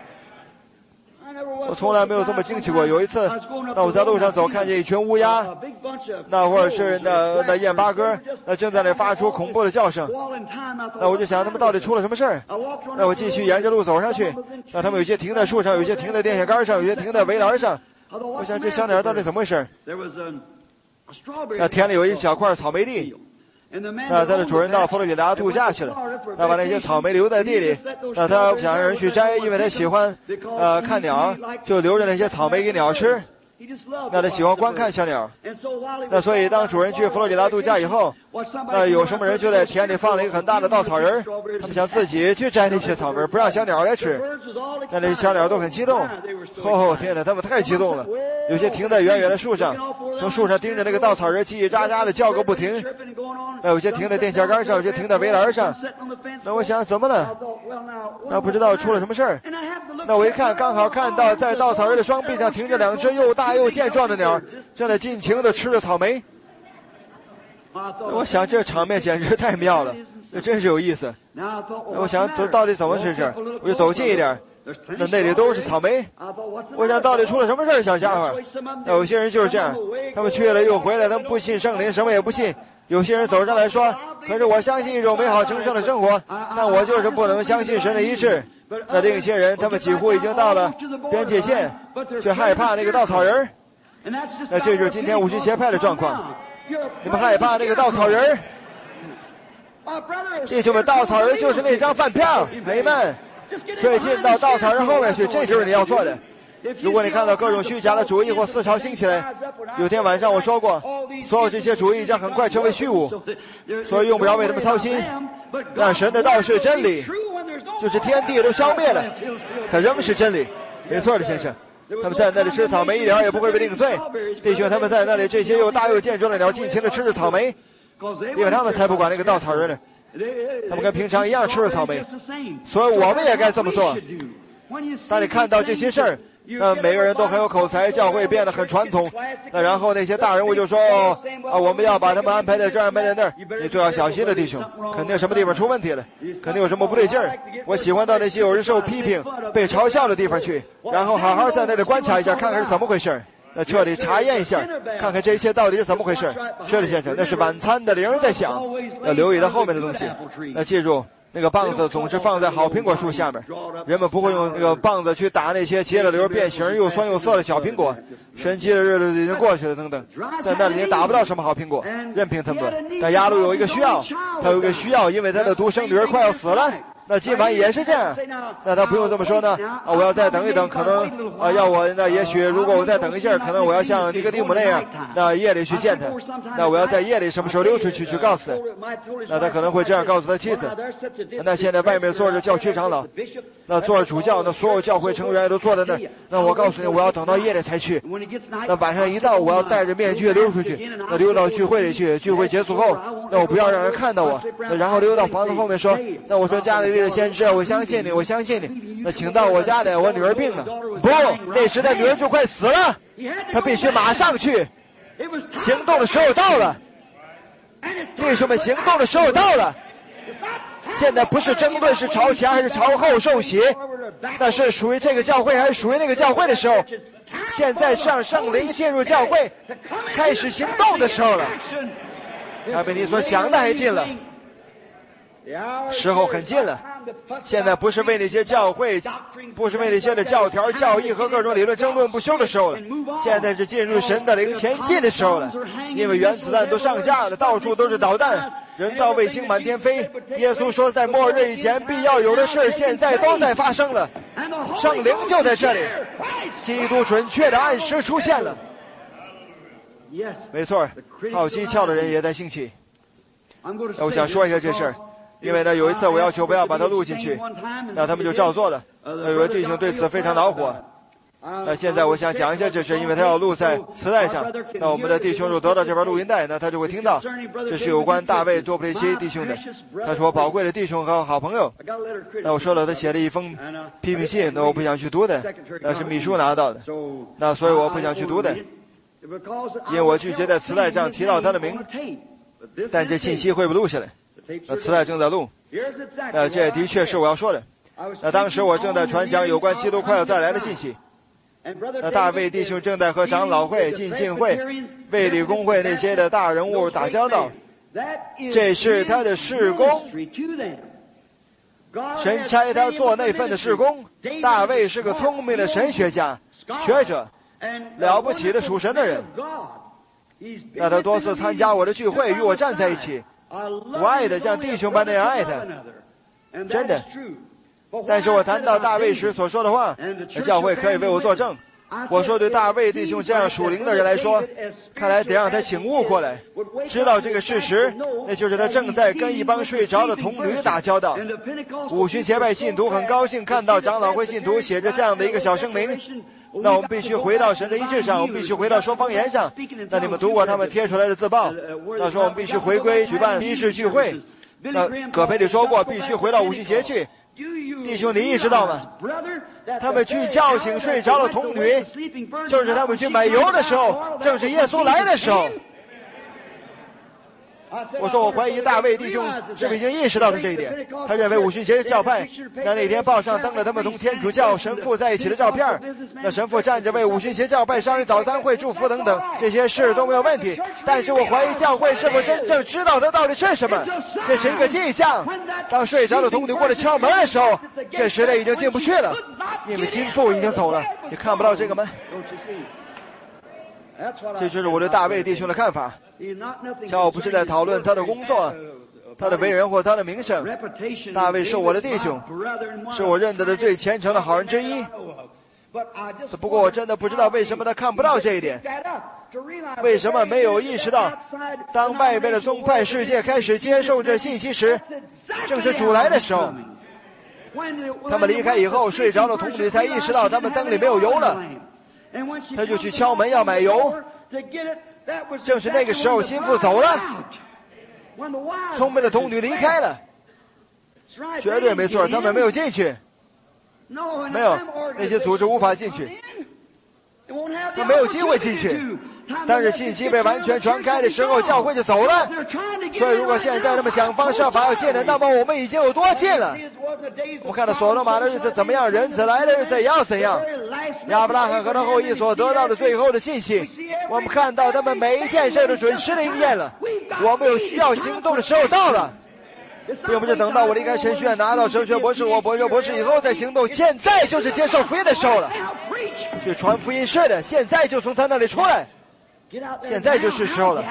我从来没有这么惊奇过。有一次，那我在路上走，看见一群乌鸦，那或者是那燕八哥，那正在那发出恐怖的叫声。那我就想，他们到底出了什么事儿？那我继续沿着路走上去。那他们有些停在树上，有些停在电线杆上，有些停在围栏上。我想这小鸟到底怎么回事？那田里有一小块草莓地。那他的主人到佛罗里达度假去了，那把那些草莓留在地里，那他想让人去摘，因为他喜欢看鸟，就留着那些草莓给鸟吃。那他喜欢观看小鸟，那所以当主人去佛罗里达度假以后，那有什么人就在田里放了一个很大的稻草人，他们想自己去摘那些草莓，不让小鸟来吃。那些小鸟都很激动，天哪，他们太激动了，有些停在远远的树上，从树上盯着那个稻草人叽叽喳喳的叫个不停。那有些停在电线杆上，有些停在围栏上。那我想怎么了？那不知道出了什么事儿。那我一看，刚好看到在稻草人的双臂上停着2只又大又健壮的鸟，正在尽情地吃着草莓。我想这场面简直太妙了，这真是有意思。我想到底怎么回事？我就走近一点，那里都是草莓。我想到底出了什么事儿，小家伙？有些人就是这样，他们去了又回来，他们不信圣灵，什么也不信。有些人走上来说，可是我相信一种美好丰盛的生活，但我就是不能相信神的医治。那另一些人，他们几乎已经到了边界线，却害怕那个稻草人。那这就是今天五旬节派的状况。你们害怕那个稻草人？弟兄们，稻草人就是那张饭票，朋友们，所以进到稻草人后面去，这就是你要做的。 如果你看到各种虚假的主义或思潮兴起来，有天晚上我说过，所有这些主义将很快成为虚无，所以用不着为他们操心。但神的道是真理，就是天地都消灭了，它仍是真理。没错的，先生。他们在那里吃草莓，一点也不会被定罪。弟兄，他们在那里，这些又大又健壮的鸟尽情地吃着草莓，因为他们才不管那个稻草人呢。他们跟平常一样吃着草莓，所以我们也该这么做。当你看到这些事儿，那每个人都很有口才，教会变得很传统。那然后那些大人物就说：“我们要把他们安排在这儿，安排在那儿。”你最要小心了，弟兄，肯定什么地方出问题了，肯定有什么不对劲儿。我喜欢到那些有人受批评、被嘲笑的地方去，然后好好在那里观察一下，看看是怎么回事。那彻底查验一下，看看这一切到底是怎么回事。是的，先生，那是晚餐的铃在响，要留意到后面的东西。那记住。那个棒子总是放在好苹果树下面，人们不会用那个棒子去打那些结了瘤、变形、又酸又涩的小苹果。神奇的日子已经过去了，等等，在那里也打不到什么好苹果，任凭他们。但亚鲁有一个需要，他有一个需要，因为他的独生女儿快要死了。那今晚也是这样，那他不用这么说呢。我要再等一等，可能要我那也许如果我再等一下，可能我要像尼哥底母那样，那夜里去见他。那我要在夜里什么时候溜出去告诉他。那他可能会这样告诉他妻子。那现在外面坐着教区长老，那坐着主教，那所有教会成员都坐在那。那我告诉你，我要等到夜里才去。那晚上一到，我要戴着面具溜出去，那溜到聚会里去。聚会结束后，那我不要让人看到我，那然后溜到房子后面说，那我说加利利的先知，我相信你，我相信你。那请到我家里，我女儿病了。不，那时的女儿就快死了，他必须马上去。行动的时候到了，弟兄们，行动的时候到了。现在不是争论是朝前还是朝后受洗，那是属于这个教会还是属于那个教会的时候。现在是让圣灵进入教会，开始行动的时候了。他比你所想的还近了，时候很近了。现在不是为那些教会，不是为那些的教条、教义和各种理论争论不休的时候了。现在是进入神的灵前进的时候了，因为原子弹都上架了，到处都是导弹，人造卫星满天飞。耶稣说，在末日以前必要有的事，现在都在发生了。圣灵就在这里，基督准确的按时出现了。没错，好机巧的人也在兴起。我想说一下这事儿。因为呢，有一次我要求不要把它录进去，那他们就照做了。有个弟兄对此非常恼火。那现在我想讲一下这事，因为他要录在磁带上。那我们的弟兄若得到这边录音带，那他就会听到。这是有关大卫多布雷西弟兄的，他是我宝贵的弟兄和好朋友。那我说了，他写了一封批评信，那我不想去读的，那是秘书拿到的，那所以我不想去读的，因为我拒绝在磁带上提到他的名。但这信息会被录下来。那磁带正在录，这的确是我要说的。那当时我正在传讲有关基督快要再来的信息。那大卫弟兄正在和长老会、浸信会、卫理公会那些的大人物打交道，这是他的事工。神差他做那份的事工。大卫是个聪明的神学家、学者，了不起的属神的人。那他多次参加我的聚会，与我站在一起。我爱他像弟兄般那样爱他，真的。但是我谈到大卫时所说的话，教会可以为我作证。我说对大卫弟兄这样属灵的人来说，看来得让他醒悟过来，知道这个事实，那就是他正在跟一帮睡着的童女打交道。五旬节派信徒很高兴看到长老会信徒写着这样的一个小声明。那我们必须回到神的医治上，我们必须回到说方言上。那你们读过他们贴出来的自报，那说我们必须回归举办医治聚会。那葛培里说过必须回到五旬节去。弟兄，你意识到吗？他们去叫醒睡着的童女，就是他们去买油的时候，正是耶稣来的时候。我说我怀疑大卫弟兄是不是已经意识到了这一点。他认为五旬节教派，那天报上登了他们同天主教神父在一起的照片，那神父站着为五旬节教派商议早餐会祝福等等，这些事都没有问题。但是我怀疑教会是否真正知道它到底是什么。这是一个迹象，当睡着的童女过来敲门的时候，这时代已经进不去了，因为心腹已经走了。你看不到这个吗？这就是我对大卫弟兄的看法。瞧，我不是在讨论他的工作、他的为人或他的名声。大卫是我的弟兄，是我认得的最虔诚的好人之一。 不过我真的不知道为什么他看不到这一点，为什么没有意识到，当外边的宗派世界开始接受这信息时，正是主来的时候。他们离开以后睡着了，童女才意识到他们灯里没有油了，他就去敲门要买油。正是那个时候，心腹走了，聪明的童女离开了，绝对没错，他们没有进去，没有，那些组织无法进去，他没有机会进去。但是信息被完全传开的时候，教会就走了。所以如果现在他们想方设法要进来，那么我们已经有多近了。我们看到所罗马的日子怎么样，人子来的日子也要怎样。亚伯拉罕和他后裔所得到的最后的信息，我们看到他们每一件事都准时的应验了。我们有需要行动的时候到了，并不是等到我离开神学院拿到神学博士或博士以后再行动，现在就是接受福音的时候了。去传福音是的，现在就从他那里出来，现在就是时候了。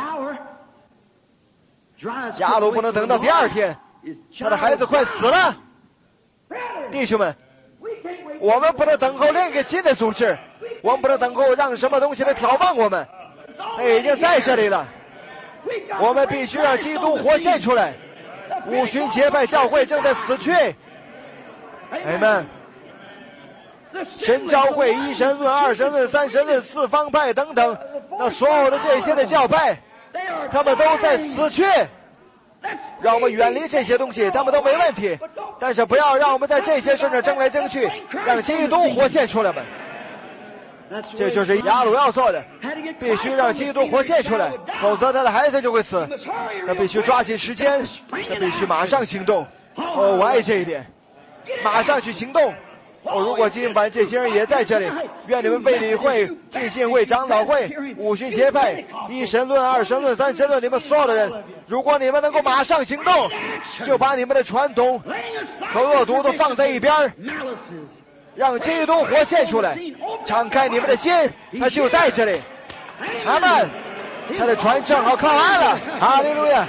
亚鲁不能等到第二天，他的孩子快死了。弟兄们，我们不能等候另一个新的组织，我们不能等候让什么东西来挑战我们，他已经在这里了。我们必须让基督活现出来。五旬节派教会正在死去。阿们。神召会、一神论、二神论、三神论、四方派等等，那所有的这些的教派，他们都在死去。让我们远离这些东西，他们都没问题，但是不要让我们在这些事上争来争去，让基督活现出来吧。这就是亚鲁要做的，必须让基督活现出来，否则他的孩子就会死。他必须抓紧时间，他必须马上行动。哦，我爱这一点，马上去行动。哦，如果今晚这些人也在这里，愿你们卫理会、浸信会、长老会、五旬节派、一神论、二神论、三神论，你们所有的人，如果你们能够马上行动，就把你们的传统和恶毒都放在一边，让基督活现出来，敞开你们的心，他就在这里。阿们，他的船正好靠岸了，哈利路亚。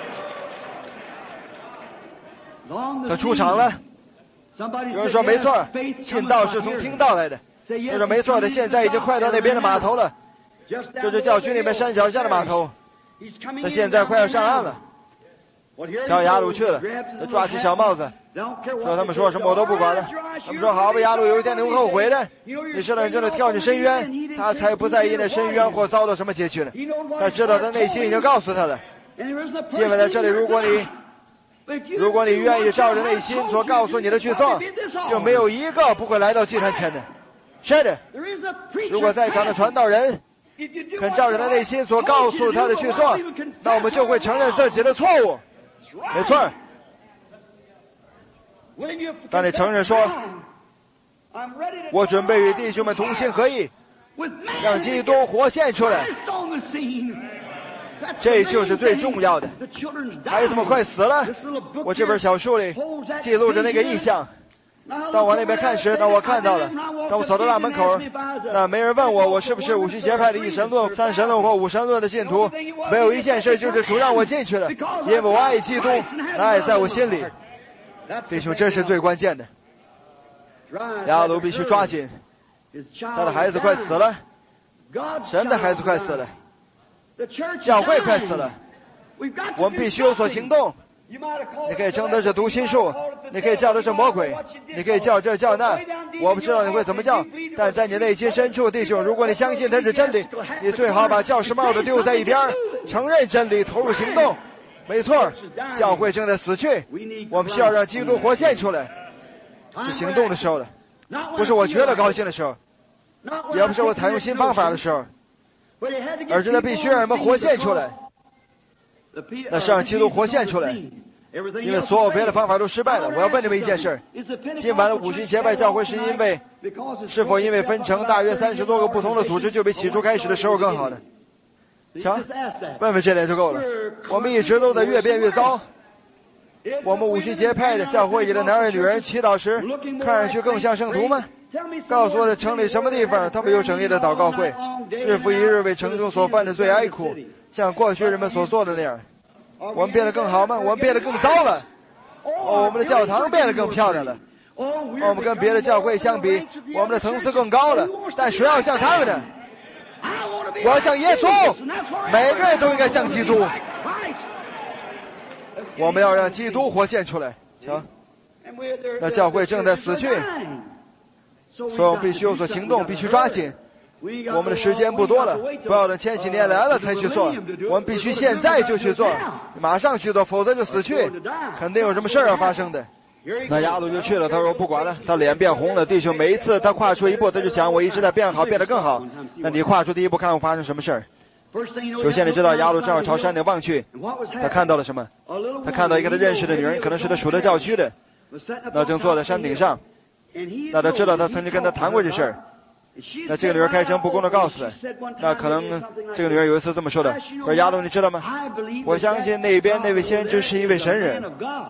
他出场了。有人说没错，信道是从听道来的。我说没错的，现在已经快到那边的码头了，就是教区那边山脚下的码头。他现在快要上岸了。叫亚鲁去了，他抓起小帽子，说他们说什么我都不管了。他们说好吧，亚鲁有一天你会后悔的，你是认真的跳进深渊，他才不在意那深渊或遭到什么结局呢。他知道他内心已经告诉他了。今晚在这里，如果你愿意照着内心所告诉你的去做，就没有一个不会来到祭坛前的。是的，如果在场的传道人肯照着他内心所告诉他的去做，那我们就会承认自己的错误。没错，当你承认说我准备与弟兄们同心合意，让基督活现出来，这就是最重要的。孩子们快死了，我这本小书里记录着那个意象。当我那边看时，当我看到了，当我走到大门口，那没人问我是不是五旬节派的一神论、三神论或五神论的信徒，没有一件事就是主让我进去了，因为我爱基督，爱在我心里。弟兄，这是最关键的。亚鲁必须抓紧，他的孩子快死了，神的孩子快死了，教会快死了，我们必须有所行动。你可以称它是读心术，你可以叫它是魔鬼，你可以叫这叫那，我不知道你会怎么叫，但在你内心深处，弟兄，如果你相信它是真理，你最好把教师帽子丢在一边，承认真理，投入行动。没错，教会正在死去，我们需要让基督活现出来，是行动的时候了，不是我觉得高兴的时候，也不是我采用新方法的时候，而是他必须让人们活现出来。那是让基督活现出来，因为所有别的方法都失败了。我要问你们一件事，今晚的五旬节派教会是否因为分成大约30多个不同的组织，就比起初开始的时候更好呢？瞧，问问这点就够了。我们一直都在越变越糟。我们五旬节派的教会里的男人女人祈祷时看上去更像圣徒吗？告诉我在城里什么地方他们有整夜的祷告会，日复一日为城中所犯的罪哀哭，像过去人们所做的那样。我们变得更好吗？我们变得更糟了。我们的教堂变得更漂亮了， 我们跟别的教会相比，我们的层次更高了，但谁要像他们呢？我要像耶稣，每个人都应该像基督。我们要让基督活现出来。瞧，那教会正在死去，所以我们必须有所行动，必须抓紧。我们的时间不多了，不要等千禧年来了才去做，我们必须现在就去做，马上去做，否则就死去，肯定有什么事儿要发生的。那亚鲁就去了，他说不管了，他脸变红了。弟兄，每一次他跨出一步，他就想我一直在变好，变得更好。那你跨出第一步，看会发生什么事儿。首先你知道亚鲁正好朝山顶望去，他看到了什么？他看到一个他认识的女人，可能是他属的教区的，那正坐在山顶上。那他知道他曾经跟他谈过这事儿。那这个女人开诚布公地告诉他，那可能这个女人有一次这么说的，说亚鲁你知道吗？我相信那边那位先知是一位神人。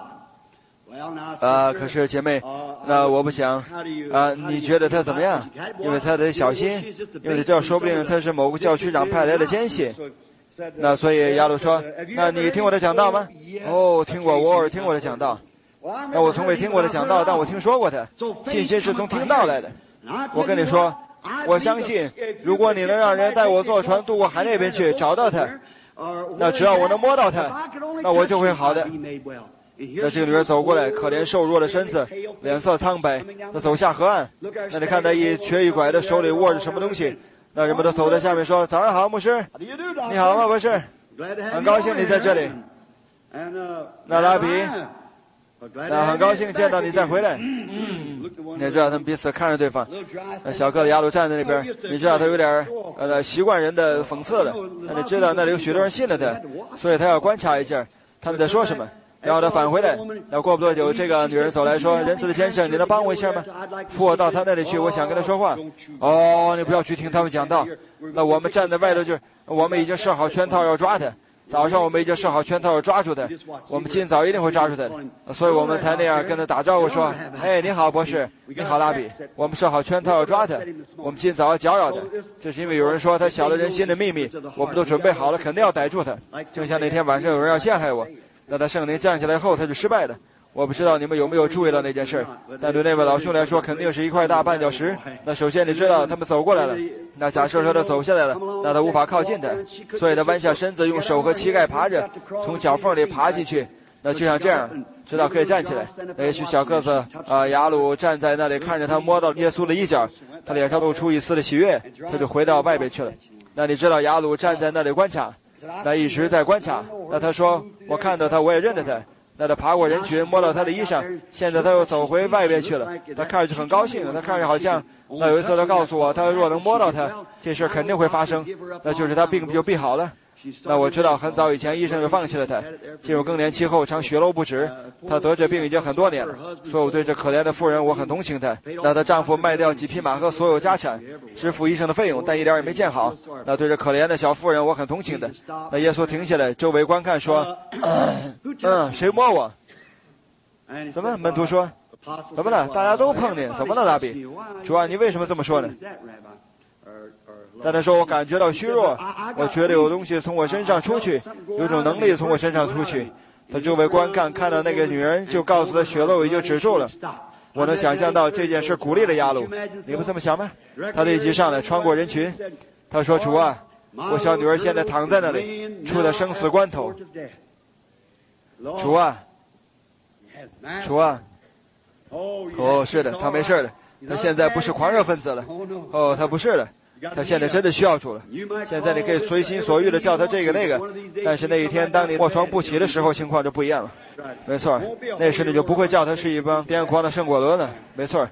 可是姐妹，那我不想你觉得他怎么样？因为他得小心，因为这说不定他是某个教区长派来的奸细。那所以亚鲁说，那你听我的讲道吗？哦，听过，我偶尔听我的讲道。那我从未听过的讲道，但我听说过他。信心是从听到来的。我跟你说，我相信，如果你能让人带我坐船渡过海那边去，找到他，那只要我能摸到他，那我就会好的。那这个女人走过来，可怜瘦弱的身子，脸色苍白，她走下河岸。那你看她一瘸一拐的，手里握着什么东西？那人们都走在下面说：“早上好，牧师。”“你好吗，博士？很高兴你在这里。”那拉比，那很高兴见到你再回来。你知道他们彼此看着对方。那小个子亚鲁站在那边，你知道他有点习惯人的讽刺了。那你知道那里有许多人信了他，所以他要观察一下他们在说什么。然后他返回来，那过不多久，这个女人走来说：“仁慈的先生，你能帮我一下吗？扶我到他那里去，我想跟他说话。”“哦，你不要去听他们讲道。那我们站在外头我们已经设好圈套要抓他。早上我们已经设好圈套要抓住他，我们今早一定会抓住他的，所以我们才那样跟他打招呼说：‘哎，你好，博士，你好，拉比。’我们设好圈套要抓他，我们今早要搅扰他。这是因为有人说他晓得人心的秘密，我们都准备好了，肯定要逮住他。就像那天晚上有人要陷害我。”那他圣灵降下来后，他就失败了。我不知道你们有没有注意到那件事，但对那位老兄来说，肯定是一块大绊脚石。那首先你知道他们走过来了，那假设说他走下来了，那他无法靠近他，所以他弯下身子，用手和膝盖爬着，从脚缝里爬进去。那就像这样，直到可以站起来。那也许小个子雅鲁站在那里看着他摸到耶稣的衣角，他脸上露出一丝的喜悦，他就回到外边去了。那你知道雅鲁站在那里观察，那一直在观察。那他说：“我看到他，我也认得他。”那他爬过人群，摸到他的衣裳，现在他又走回外边去了。他看上去很高兴，他看着好像……那有一次他告诉我，他若能摸到他，这事肯定会发生，那就是他病就必好了。那我知道很早以前医生就放弃了他，进入更年期后常血漏不止，他得这病已经很多年了，所以我对这可怜的妇人我很同情她。那她丈夫卖掉几匹马和所有家产，支付医生的费用，但一点也没见好。那对这可怜的小妇人我很同情的。那耶稣停下来，周围观看说：“谁摸我？”怎么？门徒说：“怎么了？大家都碰你，怎么了，拉比？主啊，你为什么这么说呢？”但他说：“我感觉到虚弱，我觉得有东西从我身上出去，有种能力从我身上出去。”他周围观看，看到那个女人，就告诉他血漏已经止住了。我能想象到这件事鼓励了亚鲁，你不这么想吗？他立即上来，穿过人群，他说：“主啊，我小女儿现在躺在那里，处在生死关头。主啊，主啊。”哦，是的，他没事了，他现在不是狂热分子了。哦，他不是了。他现在真的需要主了。现在你可以随心所欲的叫他这个那个，但是那一天当你卧床不起的时候，情况就不一样了。没错，那时你就不会叫他是一帮癫狂的圣果轮了。没错。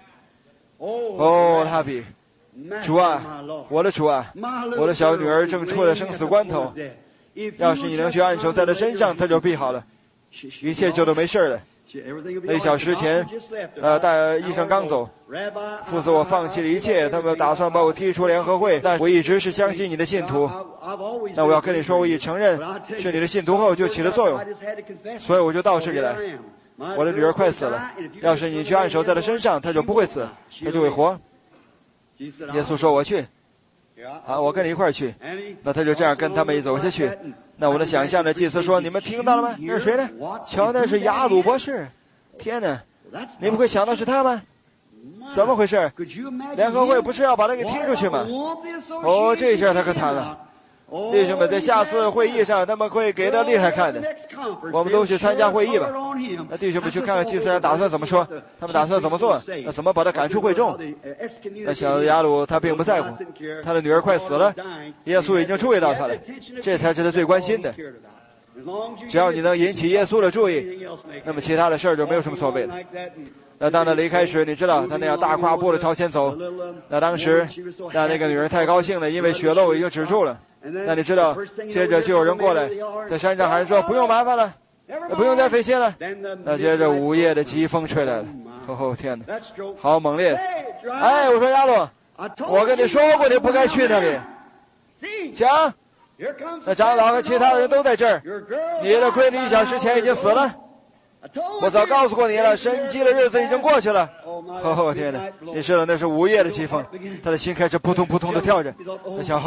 哦，拉比，主啊，我的主啊，我的小女儿正处在生死关头，要是你能去按手在她身上，她就必好了，一切就都没事了。1小时前，医生刚走，父子我放弃了一切，他们打算把我踢出联合会，但我一直是相信你的信徒。那我要跟你说，我已承认是你的信徒后就起了作用，所以我就到这里来。我的女儿快死了，要是你去按手在她身上，她就不会死，她就会活。耶稣说：“我去。”好，我跟你一块儿去。那他就这样跟他们一走下去。那我的想象的祭司说：“你们听到了吗？那是谁呢？瞧，那是雅鲁博士。天哪！ 你们会想到是他吗？怎么回事？联合会不是要把他给踢出去吗？哦，这下他可惨了。弟兄们，在下次会议上他们会给他厉害看的。我们都去参加会议吧。那弟兄们去看看祭司长打算怎么说，他们打算怎么做，那怎么把他赶出会众。那小雅鲁他并不在乎，他的女儿快死了，耶稣已经注意到他了，这才是他最关心的。只要你能引起耶稣的注意，那么其他的事儿就没有什么所谓了。那当他离开时，你知道他那样大跨步的朝前走，那当时那个女人太高兴了，因为血漏已经止住了。那你知道接着就有人过来在山上喊说不用麻烦了，不用再费心了。那接着午夜的疾风吹来了，哦天哪，好猛烈。哎，我说亚鲁，我跟你说过你不该去那里。瞧，那长老和其他的人都在这儿，你的闺女1小时前已经死了。我早告诉过你了，神迹的日子已经过去了。哦天哪，你知道那是午夜的疾风，他的心开始扑通扑通的跳着。他想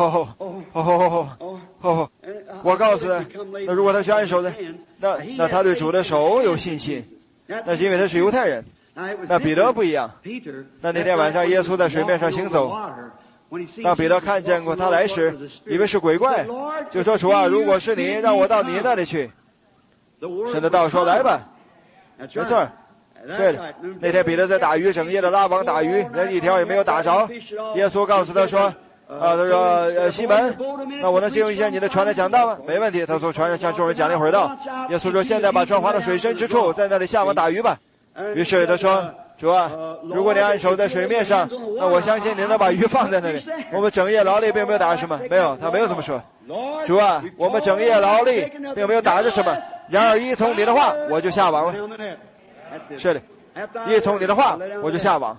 我告诉他，那如果他去按手的，那他对主的手有信心，那是因为他是犹太人。那彼得不一样。那天晚上耶稣在水面上行走，当彼得看见过他来时，以为是鬼怪，就说主啊，如果是你，让我到你那里去。神的道说来吧。没错，对的。那天彼得在打鱼，整夜的拉网打鱼，连一条也没有打着。耶稣告诉他说，他说西门，那我能借用一下你的船来讲道吗？没问题。他从船上向众人讲了一会儿道。耶稣说，现在把船划到水深之处，在那里下网打鱼吧。于是他说，主啊，如果你按手在水面上，那我相信你能把鱼放在那里。我们整夜劳力并没有打什么，没有，他没有这么说。主啊，我们整夜劳力并没有打着什么，然而依从你的话，我就下网了。是的，依从你的话，我就下网。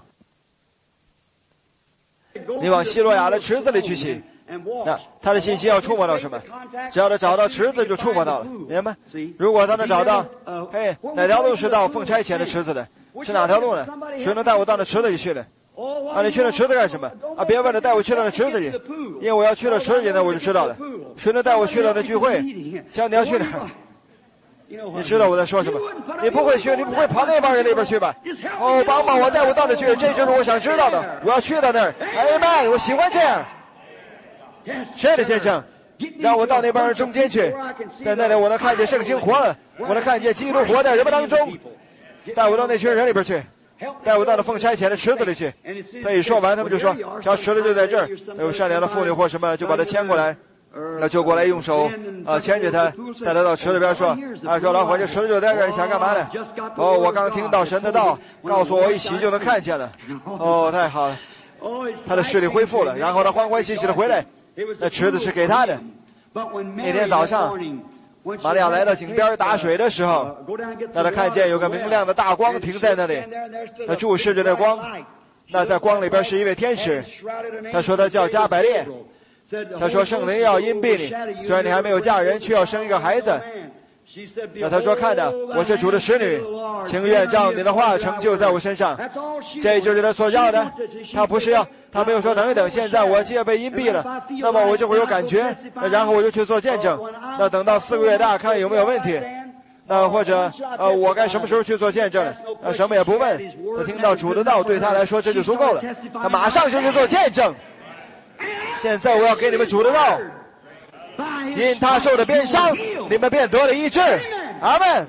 你往希罗亚的池子里去洗，那他的信息要触摸到什么？只要他找到池子，就触摸到了，明白吗？如果他能找到，嘿，哪条路是到奉差遣的池子的？是哪条路呢？谁能带我到那池子里去的？啊，你去那池子干什么？啊，别问了，带我去了那池子里，因为我要去了池子里呢，我就知道了。谁能带我去了那聚会？像你要去哪儿？你知道我在说什么？你不会去，你不会跑那帮人那边去吧？哦，帮帮我，带我到那去，这就是我想知道的。我要去到那儿。哎妈，我喜欢这样。是的，先生，让我到那帮人中间去，在那里我能看见圣经活了，我能看见基督活在人们当中。带我到那群人里边去，带我到了奉差遣的池子里去。他一说完，他们就说，瞧，池子就在这儿。有善良的妇女或什么，就把他牵过来。那就过来用手牵着他，带他到池子边说，说老伙计，池子就在这儿，你想干嘛呢？哦，我刚听到神的道，告诉我一洗就能看见了。哦，太好了，他的视力恢复了，然后他欢欢喜喜的回来。那池子是给他的。那天早上，玛利亚来到井边打水的时候，让他看见有个明亮的大光停在那里，他注视着那光，那在光里边是一位天使，他说他叫加百列。他说圣灵要荫蔽你，虽然你还没有嫁人，却要生一个孩子。那他说看的，我是主的使女，情愿照你的话成就在我身上。这就是他所要的。他不是要，他没有说等一等，现在我既然被荫蔽了，那么我就会有感觉，然后我就去做见证。那等到4个月大看有没有问题，那或者我该什么时候去做见证？什么也不问，他听到主的道对他来说这就足够了，他马上就去做见证。现在我要给你们主的道，因他受的鞭伤，你们便得了医治。阿们。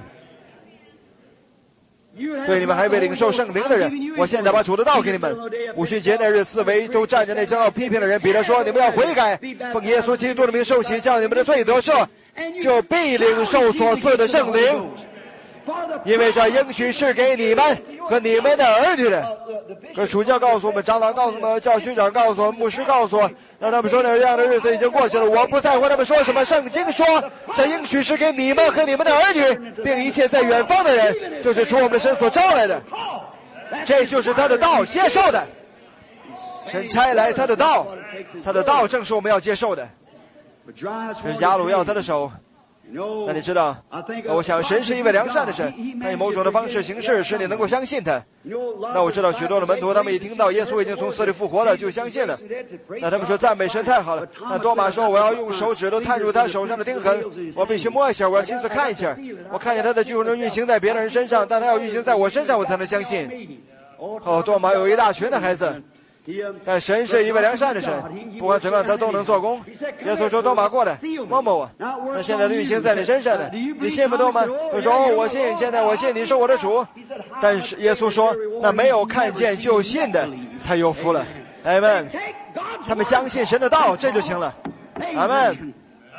对你们还未领受圣灵的人，我现在把主的道给你们。五旬节那日，四围都站着那骄傲批评的人，彼得说，你们要悔改，奉耶稣基督的名受洗，叫你们的罪得赦，就必领受所赐的圣灵。因为这应许是给你们和你们的儿女的。可主教告诉我们，长老告诉我们，教区长告诉我们，牧师告诉我，让他们说那样的日子已经过去了，我不在乎他们说什么。圣经说这应许是给你们和你们的儿女，并一切在远方的人，就是从我们的神所招来的。这就是他的道，接受的。神差来他的道，他的道正是我们要接受的。是雅鲁要他的手， 那你知道，我想神是一位良善的神，他以某种的方式行事，使你能够相信他。那我知道许多的门徒，他们一听到耶稣已经从死里复活了，就相信了。那他们说赞美神太好了。那多马说，我要用手指头探入他手上的钉痕，我必须摸一下，我要亲自看一下。我看见他的救恩能运行在别的人身上，但他要运行在我身上，我才能相信。多马有一大群的孩子。但神是一位良善的神，不管怎么样他都能做工。耶稣说多马过来摸摸我，那现在的运行在你身上呢，你信不多吗？我说我信，现在我信你是我的主。但是耶稣说那没有看见就信的才有福了。阿们。他们相信神的道，这就行了。阿们。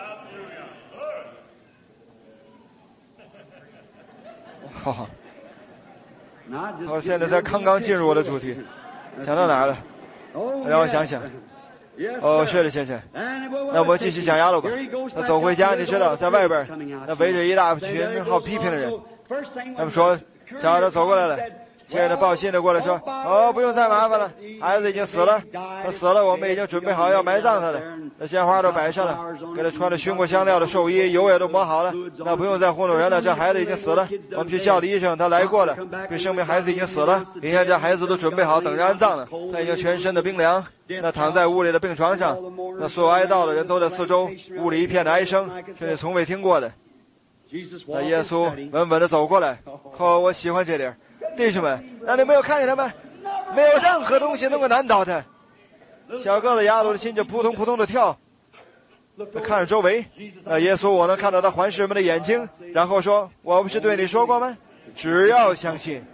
好，我现在才刚进入我的主题，讲到哪儿了？让我想想。是的，先生。那我们继续讲雅鲁吧。那走回家，你知道，在外边那围着一大群好批评的人。他们说，小孩都走过来了，接着报信的过来说，不用再麻烦了，孩子已经死了，他死了，我们已经准备好要埋葬他了，那鲜花都摆上了，给他穿着熏过香料的寿衣，油也都抹好了，那不用再糊弄人了，这孩子已经死了，我们去叫了医生，他来过了，并声明孩子已经死了，明天这孩子都准备好等着安葬了，他已经全身的冰凉，那躺在屋里的病床上，那所有哀悼的人都在四周，屋里一片的哀声，是你从未听过的。那耶稣稳稳地走过来，我喜欢这点。弟兄们，那你没有看见他们？没有任何东西能够难倒他。小个子雅鲁的心就扑通扑通的跳。他看着周围，那耶稣我能看到他环视人们的眼睛，然后说：“我不是对你说过吗？只要相信。”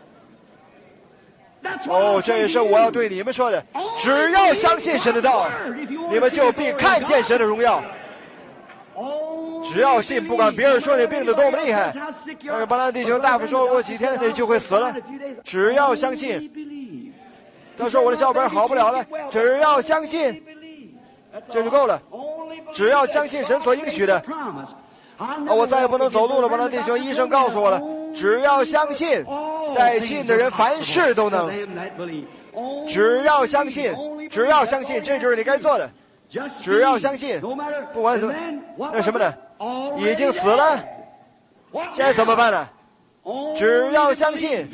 这也是我要对你们说的，只要相信神的道，你们就必看见神的荣耀。只要信，不管别人说你病得多么厉害，但是巴兰弟兄大夫说过几天你就会死了，只要相信。他说我的小本好不了了，只要相信，这就够了。只要相信神所应许的。我再也不能走路了，巴兰弟兄医生告诉我了，只要相信，在信的人凡事都能。只要相信，只要相信，这就是你该做的。只要相信，不管怎么，那什么呢？已经死了，现在怎么办呢？只要相信。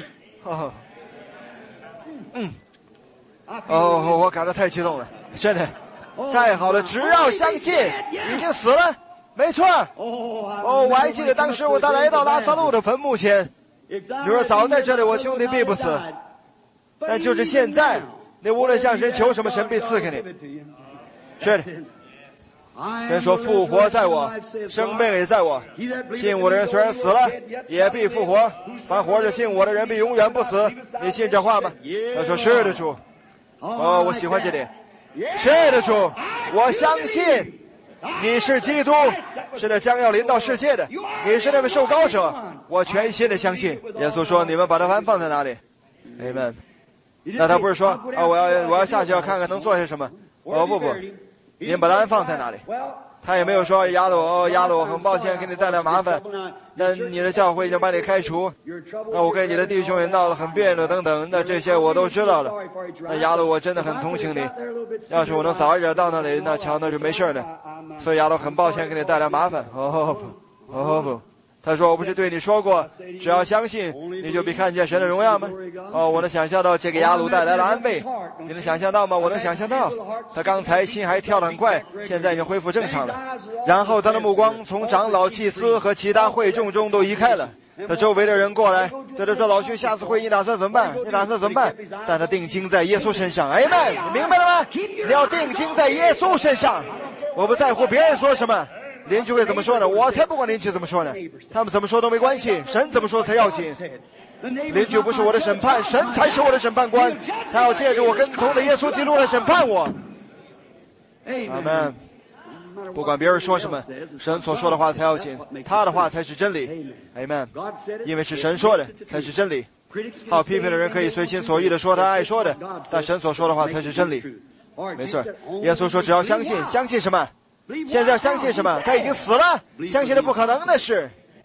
我感到太激动了，真的太好了！只要相信，已经死了，没错。我还记得当时他来到拉萨路的坟墓前，你说早在这里，我兄弟必不死。但就是现在，你无论向神求什么，神必赐给你。是的，神说复活在我，生命也在我。信我的人虽然死了，也必复活。凡活着信我的人必永远不死。你信这话吗？他说是的，主。我喜欢这点。是的，主，我相信你是基督，是那将要临到世界的，你是那位受膏者，我全心的相信。耶稣说：“你们把他放在哪里 ？”Amen。那他不是说我要下去要看看能做些什么？不。您把它放在哪里？他也没有说亚鲁，很抱歉给你带来麻烦。那你的教会已经把你开除，那我跟你的弟兄也闹得很别扭等等，那这些我都知道了。那亚鲁，我真的很同情你，要是我能早一点到那里，那瞧那就没事了。所以亚鲁很抱歉给你带来麻烦。不。他说我不是对你说过，只要相信，你就必看见神的荣耀吗？我能想象到这个雅鲁带来了安慰，你能想象到吗？我能想象到，他刚才心还跳得很快，现在已经恢复正常了。然后他的目光从长老、祭司和其他会众中都移开了，他周围的人过来对他说：“老兄，下次会议你打算怎么办？你打算怎么办？”但他定睛在耶稣身上。哎们，你明白了吗？你要定睛在耶稣身上，我不在乎别人说什么。邻居会怎么说呢？我才不管邻居怎么说呢，他们怎么说都没关系，神怎么说才要紧。邻居不是我的审判，神才是我的审判官，他要借着我跟从的耶稣基督来审判我。阿们。不管别人说什么，神所说的话才要紧，他的话才是真理。阿们。因为是神说的才是真理。好，批评的人可以随心所欲的说他爱说的，但神所说的话才是真理。没错，耶稣说只要相信，相信什么？现在要相信什么？他已经死了，相信的不可能的事。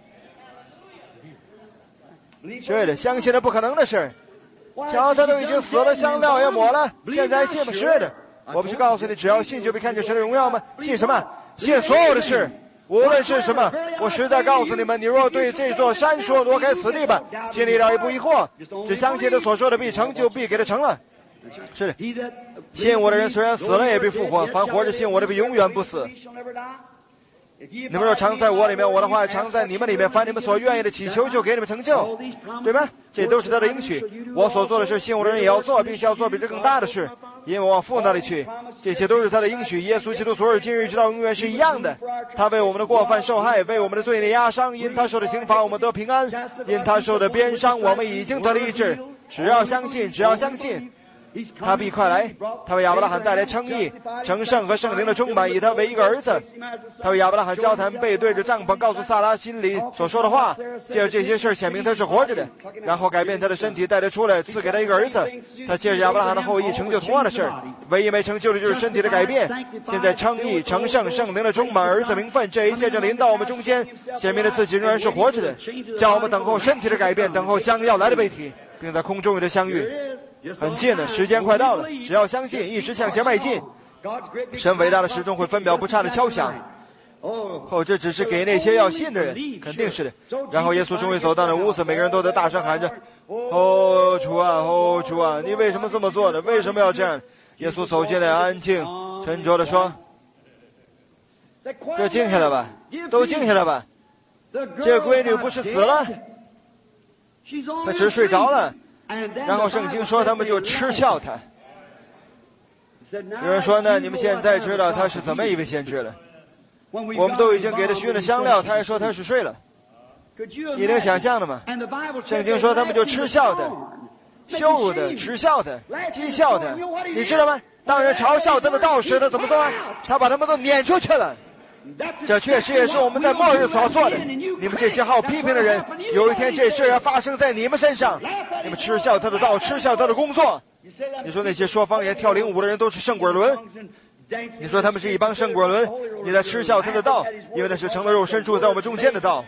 是的，相信的不可能的事。瞧，他都已经死了，香料也抹了，现在还信吗？是的，我不是告诉你只要信就被看见神的荣耀吗？信什么？信所有的事。 无论是什么，我实在告诉你们，你若对这座山说挪开此地吧，心里了也不疑惑，只相信他所说的必成就，必给他成了。是的，信我的人虽然死了也必复活，凡活着信我的必永远不死。你们若常在我里面，我的话常在你们里面，凡你们所愿意的祈求就给你们成就，对吗？这都是他的应许。我所做的事，信我的人也要做，并且要做比这更大的事，因为我往父那里去。这些都是他的应许。耶稣基督昨日今日直到永远是一样的。他为我们的过犯受害，为我们的罪孽压伤，因他受的刑罚我们得平安，因他受的鞭伤我们已经得了医治。只要相信，只要相信，他必快来。他为亚伯拉罕带来称义、成圣和圣灵的充满，以他为一个儿子。他为亚伯拉罕交谈，背对着帐篷告诉撒拉心里所说的话，借着这些事显明他是活着的，然后改变他的身体，带他出来，赐给他一个儿子。他借着亚伯拉罕的后裔成就同样的事，唯一没成就的就是身体的改变。现在称义、成圣、圣灵的充满、儿子名分，这一切就临到我们中间，显明了自己仍然是活着的，叫我们等候身体的改变，等候将要来的被提，并在空中与他相遇。很近了，时间快到了，只要相信，一直向前迈进。神伟大的时钟会分秒不差的敲响。这只是给那些要信的人，肯定是的。然后耶稣终于走到了屋子，每个人都在大声喊着：“主啊，主啊，你为什么这么做呢？为什么要这样？”耶稣走进来，安静沉着地说：“这静下来吧，都静下来吧。这闺女不是死了，她只睡着了。”然后圣经说他们就嗤笑他。有人说呢，你们现在知道他是怎么一位先知了？我们都已经给他熏了香料，他还说他是睡了。你能想象的吗？圣经说他们就嗤笑他，羞辱他，耻笑他，讥笑他。你知道吗？当人嘲笑他的道时，他怎么做啊？他把他们都撵出去了。这确实也是我们在末日所做的。你们这些好批评的人，有一天这事要发生在你们身上。你们嗤笑他的道，嗤笑他的工作。你说那些说方言、跳灵舞的人都是圣鬼轮，你说他们是一帮圣鬼轮，你在嗤笑他的道，因为那是成了肉身住在我们中间的道。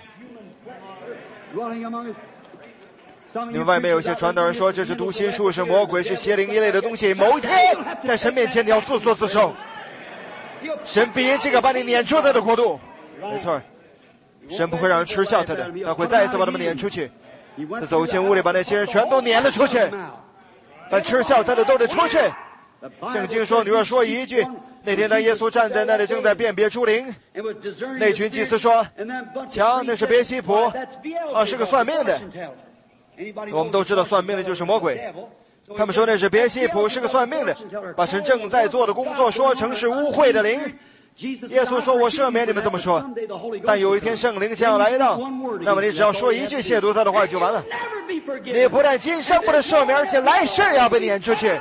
你们外面有些传道人说这是读心术，是魔鬼，是邪灵一类的东西。某一天在神面前你要自作自受，神必因这个把你撵出他的国度。没错，神不会让人嗤笑他的，他会再一次把他们撵出去。他走进屋里，把那些人全都撵了出去。凡嗤笑他的都得出去。圣经说，你若说一句，那天当耶稣站在那里正在辨别诸灵，那群祭司说：“瞧，那是别西卜，是个算命的。”我们都知道算命的就是魔鬼。他们说那是别西卜，是个算命的，把神正在做的工作说成是污秽的灵。耶稣说：“我赦免你们这么说，但有一天圣灵将要来到，那么你只要说一句亵渎他的话就完了。你不但今生不能赦免，而且来世也要被撵出去。”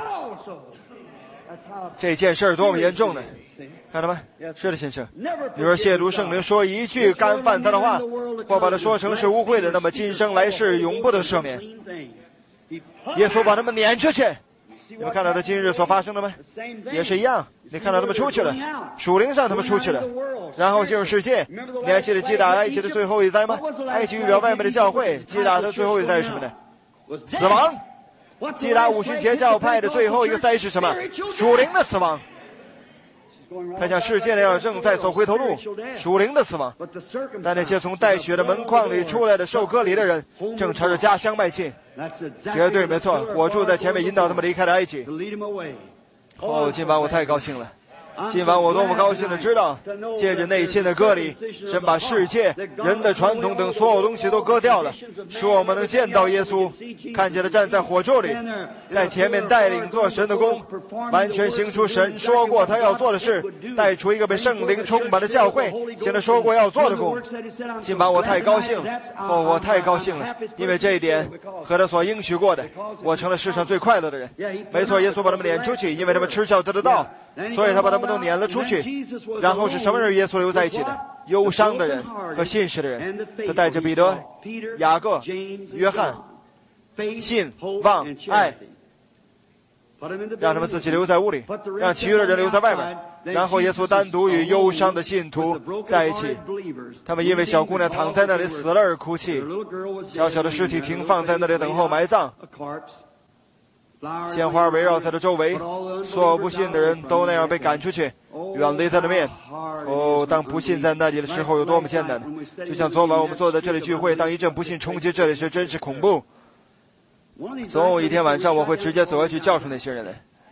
这件事多么严重呢？看到吗？是的，先生。你说亵渎圣灵，说一句干犯他的话，或把他说成是污秽的，那么今生来世永不得赦免。耶稣把他们撵出去。你们看到他今日所发生的吗？也是一样。你看到他们出去了，属灵上他们出去了，然后进入世界。你还记得击打埃及的最后一灾吗？埃及预表外面的教会，击打的最后一灾是什么呢？死亡。击打五旬节教派的最后一个灾是什么？属灵的死亡。他像世界那样正在走回头路，属灵的死亡。但那些从带血的门框里出来的受割礼的人，正朝着家乡迈进。绝对没错，火柱在前面引导他们离开了埃及。今晚我太高兴了。今晚我多么高兴的知道，借着内心的割礼，神把世界、人的传统等所有东西都割掉了，使我们能见到耶稣，看见他站在火柱里，在前面带领做神的工，完全行出神说过他要做的事，带出一个被圣灵充满的教会，行了说过要做的工。今晚我太高兴了，我太高兴了，因为这一点和他所应许过的，我成了世上最快乐的人。没错，耶稣把他们撵出去，因为他们嗤笑他的道，所以他把他们都撵了出去。然后是什么人与耶稣留在一起的？忧伤的人和信实的人。他带着彼得、雅各、约翰，信、望、爱，让他们自己留在屋里，让其余的人留在外面。然后耶稣单独与忧伤的信徒在一起。他们因为小姑娘躺在那里死了而哭泣，小小的尸体停放在那里等候埋葬。 鲜花围绕在他周围，所有不信的人都那样被赶出去，远离他的面。哦，当不信在那里的时候有多么艰难！就像昨晚我们坐在这里聚会，当一阵不信冲击这里时，真是恐怖。总有一天晚上，我会直接走过去叫出那些人来。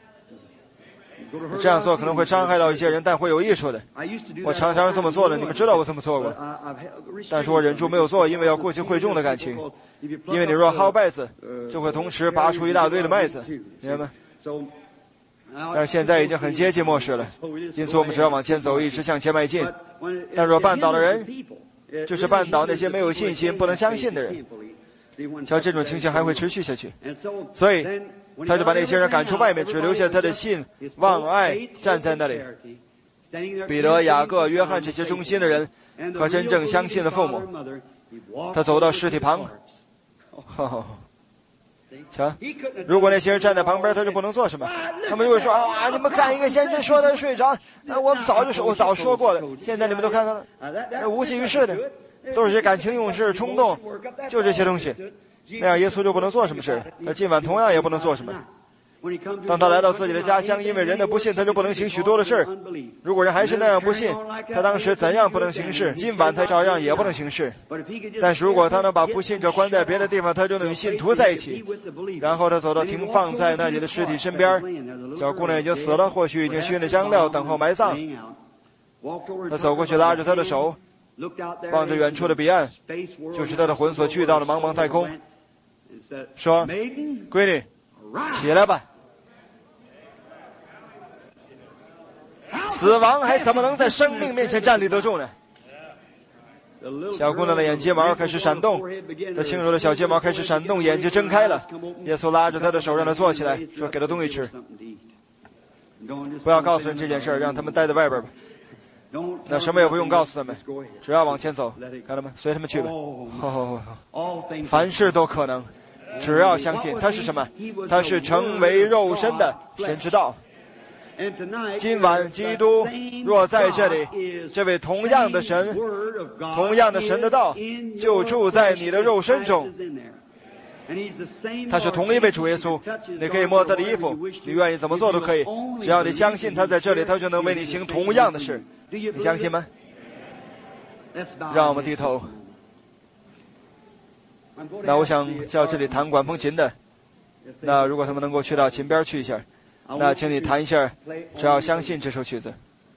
这样做可能会伤害到一些人，但会有益处的。我常常这么做的，你们知道我这么做过。但是我忍住没有做，因为要顾及会众的感情。因为你若薅麦子，就会同时拔出一大堆的麦子，明白吗？但是现在已经很接近末世了，因此我们只要往前走，一直向前迈进。但若绊倒的人，就是绊倒那些没有信心、不能相信的人。像这种情形还会持续下去，所以他就把那些人赶出外面，只留下他的信望爱站在那里。彼得、雅各、约翰这些忠心的人和真正相信的父母，他走到尸体旁。瞧，如果那些人站在旁边，他就不能做什么。他们就会说啊，你们看一个先知说他睡着，那我早说过了，现在你们都看到了，那无济于事的，都是些感情用事、冲动，就这些东西。那样耶稣就不能做什么事，那今晚同样也不能做什么。当他来到自己的家乡，因为人的不信，他就不能行许多的事。如果人还是那样不信，他当时怎样不能行事，今晚他照样也不能行事。但是如果他能把不信者关在别的地方，他就能与信徒在一起。然后他走到停放在那里的尸体身边，小姑娘已经死了，或许已经熏了香料，等候埋葬。他走过去，拉着她的手，望着远处的彼岸，就是他的魂所去到的茫茫太空，说：“闺女，起来吧。”死亡还怎么能在生命面前站立得住呢？小姑娘的眼睫毛开始闪动，她轻柔的小睫毛开始闪动，眼睛睁开了。耶稣拉着她的手，让她坐起来，说：“给她东西吃。不要告诉人这件事，让他们待在外边吧。那什么也不用告诉他们，只要往前走，看到吗？随他们去吧。凡事都可能，只要相信。他是什么？他是成为肉身的神之道。今晚基督若在这里，这位同样的神的道就住在你的肉身中。他是同一位主耶稣，你可以摸他的衣服，你愿意怎么做都可以，只要你相信他在这里，他就能为你行同样的事。你相信吗？让我们低头。那我想叫这里弹管风琴的，那如果他们能够去到琴边去一下，那请你弹一下只要相信这首曲子。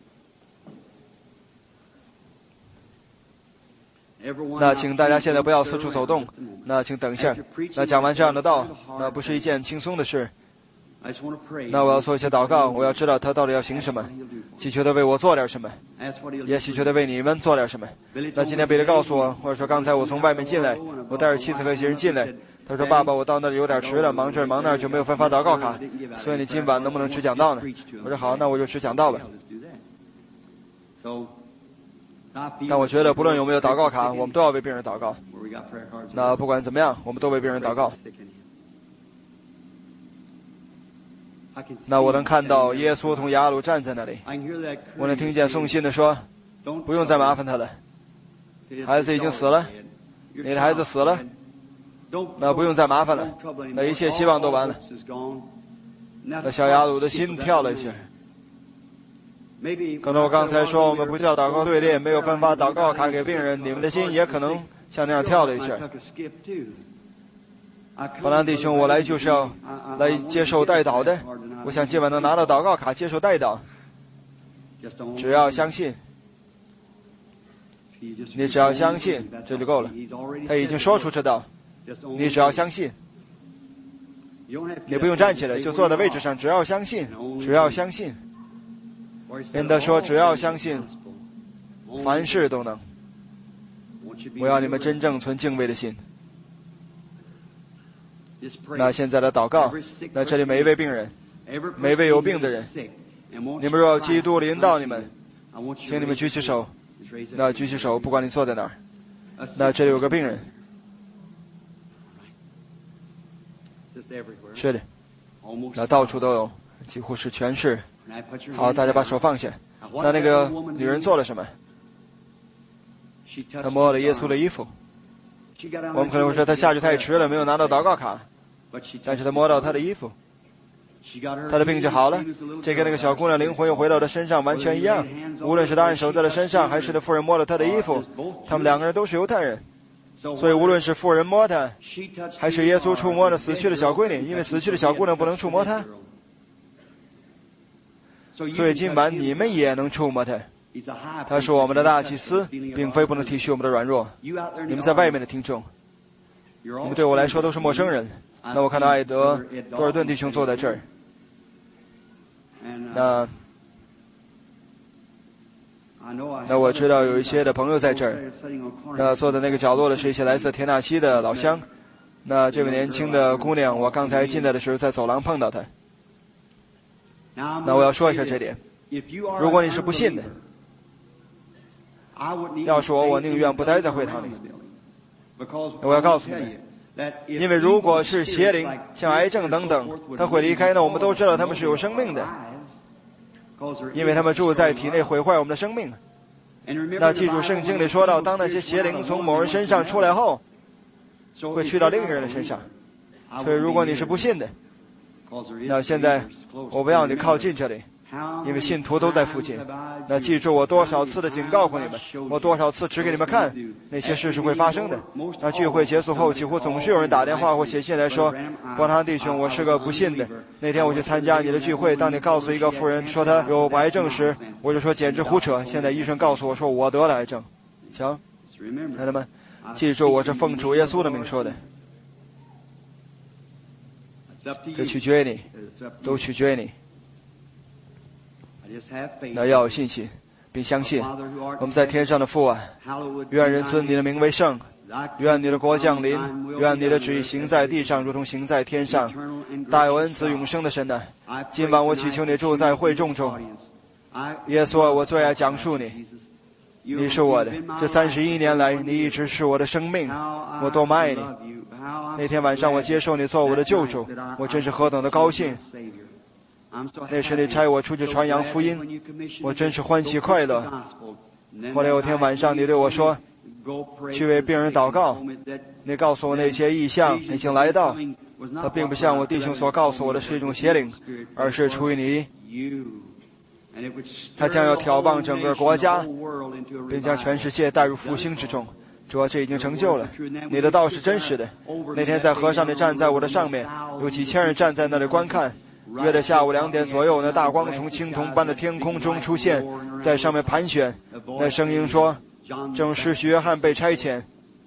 那请大家现在不要四处走动，那请等一下。那讲完这样的道，那不是一件轻松的事。那我要做一些祷告，我要知道他到底要行什么，祈求他为我做点什么，也祈求他为你们做点什么。那今天彼得告诉我，或者说刚才我从外面进来，我带着妻子和一些人进来，他说：“爸爸，我到那里有点迟了，忙这儿忙那儿，就没有分发祷告卡，所以你今晚能不能只讲道呢？”我说：“好，那我就只讲道吧。”但我觉得不论有没有祷告卡，我们都要为病人祷告。那不管怎么样，我们都为病人祷告。那我能看到耶稣同雅鲁站在那里，我能听见送信的说：“不用再麻烦他了，孩子已经死了，你的孩子死了，那不用再麻烦了，那一切希望都完了。”那小雅鲁的心跳了一下。可能我刚才说我们不叫祷告队列，没有分发祷告卡给病人，你们的心也可能像那样跳了一下。法兰弟兄，我来就是要来接受代祷的，我想今晚能拿到祷告卡接受代祷，只要相信，你只要相信这就够了。他已经说出这道，你只要相信，你不用站起来，就坐在位置上，只要相信，只要相信。人的说只要相信，凡事都能。我要你们真正存敬畏的心。那现在的祷告，那这里每一位病人，每一位有病的人，你们若基督临到你们，请你们举起手。那举起手，不管你坐在哪儿。那这里有个病人，是的，那到处都有，几乎是全是。好，大家把手放下。那个女人做了什么？她摸了耶稣的衣服。我们可能会说她下去太迟了，没有拿到祷告卡，但是她摸到他的衣服。 她的病就好了。这跟那个小姑娘灵魂又回到她身上完全一样。无论是她按手在她身上，还是那妇人摸了她的衣服，他们两个人都是犹太人。所以无论是妇人摸她，还是耶稣触摸了死去的小闺女，因为死去的小姑娘不能触摸她，所以今晚你们也能触摸她。他是我们的大祭司，并非不能体恤我们的软弱。你们在外面的听众，你们对我来说都是陌生人。那我看到艾德多尔顿弟兄坐在这儿，那我知道有一些的朋友在这儿。那坐在那个角落的是一些来自田纳西的老乡。那这位年轻的姑娘，我刚才进来的时候在走廊碰到她。那我要说一下这点，如果你是不信的，要是我宁愿不待在会堂里。我要告诉你，因为如果是邪灵，像癌症等等，它会离开，那我们都知道他们是有生命的，因为他们住在体内毁坏我们的生命。那记住圣经里说到，当那些邪灵从某人身上出来后，会去到另一个人的身上。所以如果你是不信的，那现在我不要你靠近这里，因为信徒都在附近。那记住我多少次的警告过你们，我多少次指给你们看，那些事是会发生的。那聚会结束后，几乎总是有人打电话或写信来说，伯堂弟兄，我是个不信的。那天我去参加你的聚会，当你告诉一个妇人说她有癌症时，我就说简直胡扯。现在医生告诉我说我得了癌症。瞧，孩子们，记住我是奉主耶稣的名说的。这取决于你，都取决于你。那要有信心，并相信我们在天上的父啊，愿人尊你的名为圣，愿你的国降临，愿你的旨意行在地上如同行在天上。大有恩慈永生的神啊，今晚我祈求你住在会众中。耶稣啊，我最爱讲述你，你是我的，这31年来你一直是我的生命，我多么爱你。那天晚上我接受你做我的救主，我真是何等的高兴。那时你差我出去传扬福音，我真是欢喜快乐。后来有天晚上你对我说，去为病人祷告，你告诉我那些异象已经来到，它并不像我弟兄所告诉我的是一种邪灵，而是出于你，它将要挑棒整个国家，并将全世界带入复兴之中。主啊，这已经成就了，你的道是真实的。那天在河上你站在我的上面，有几千人站在那里观看。约在下午2点左右，那大光从青铜般的天空中出现，在上面盘旋。那声音说，正是约翰被差遣。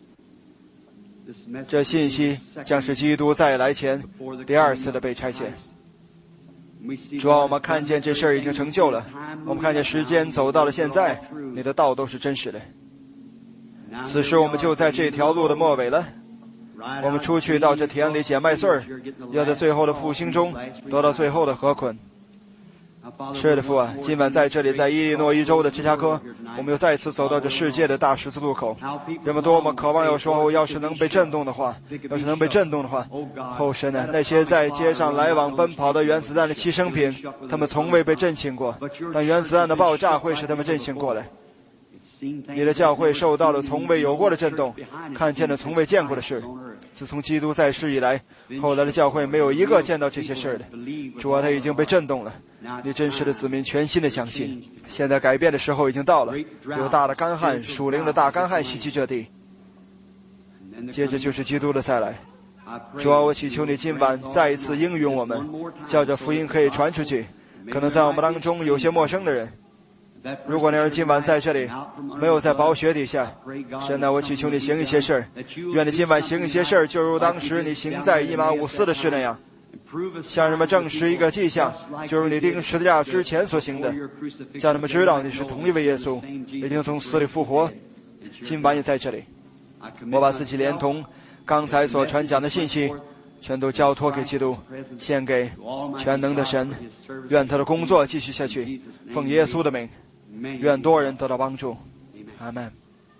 这信息将是基督再来前第2次的被差遣。主啊，我们看见这事儿已经成就了，我们看见时间走到了现在，你的道都是真实的。此时我们就在这条路的末尾了。我们出去到这田里捡麦穗儿，要在最后的复兴中得到最后的河捆。是的，父啊，今晚在这里，在伊利诺伊州的芝加哥，我们又再次走到这世界的大十字路口。人们多么渴望要说，要是能被震动的话，后神啊，那些在街上来往奔跑的原子弹的牺牲品，他们从未被震醒过，但原子弹的爆炸会使他们震醒过来。你的教会受到了从未有过的震动，看见了从未见过的事。自从基督在世以来，后来的教会没有一个见到这些事的。主啊，他已经被震动了。你真实的子民全心的相信，现在改变的时候已经到了。有大的干旱，属灵的大干旱袭击这地，接着就是基督的再来。主啊，我祈求你今晚再一次应允我们，叫这福音可以传出去。可能在我们当中有些陌生的人，如果那人今晚在这里，没有在薄雪底下，神啊，我祈求你行一些事儿，愿你今晚行一些事儿，就如当时你行在以马忤斯的事那样，向人们证实一个迹象，就如你钉十字架之前所行的，叫他们知道你是同一位耶稣，已经从死里复活，今晚也在这里。我把自己连同刚才所传讲的信息全都交托给基督，献给全能的神，愿他的工作继续下去，奉耶稣的名，愿多人得到帮助。阿们。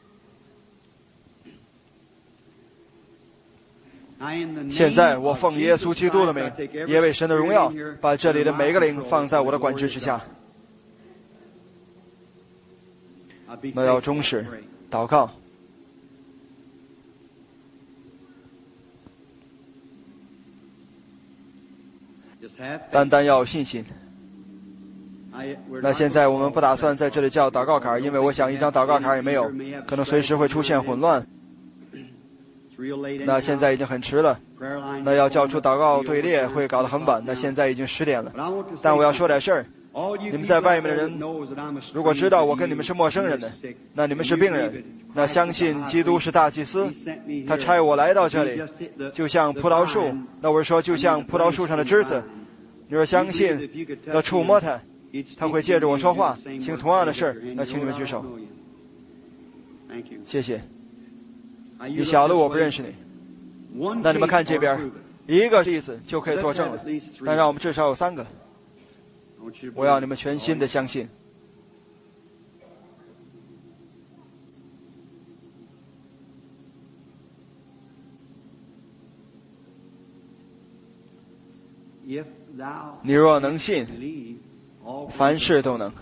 现在我奉耶稣基督的名，也为神的荣耀，把这里的每个灵放在我的管制之下。那要忠实祷告。 单单要有信心。那现在我们不打算在这里叫祷告卡，因为我想一张祷告卡也没有，可能随时会出现混乱。那现在已经很迟了，那要叫出祷告队列会搞得很晚，那现在已经10点了。但我要说点事儿，你们在外面的人如果知道我跟你们是陌生人的，那你们是病人，那相信基督是大祭司，他差我来到这里，就像葡萄树，那我是说就像葡萄树上的枝子，你若相信要触摸它，他会借着我说话，请同样的事儿，那请你们举手。谢谢。你小的我不认识你，那你们看这边，一个例子就可以作证了，但让我们至少有3个。我要你们全心的相信。你若能信，凡事都能。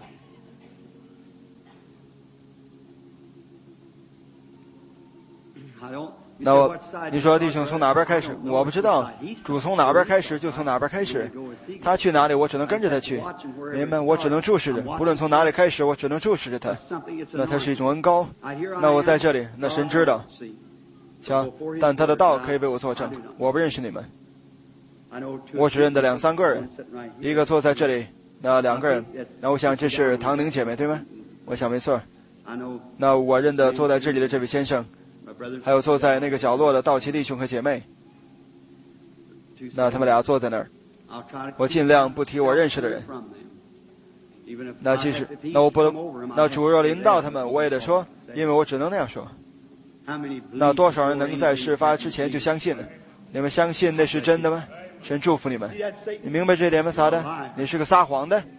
那你说弟兄从哪边开始？我不知道，主从哪边开始就从哪边开始，他去哪里我只能跟着他去，明白？我只能注视着，不论从哪里开始我只能注视着他。那他是一种恩膏，那我在这里，那神知道，瞧，但他的道可以为我作证。我不认识你们，我只认得2、3个人，一个坐在这里，那2个人，那我想这是唐宁姐妹对吗？我想没错。那我认得坐在这里的这位先生，还有坐在那个角落的道奇弟兄和姐妹，那他们俩坐在那儿，我尽量不提我认识的人。那其实，那我不能，那主若临到他们，我也得说，因为我只能那样说。那多少人能在事发之前就相信呢？你们相信那是真的吗？神祝福你们。你明白这点吗？撒旦，你是个撒谎的。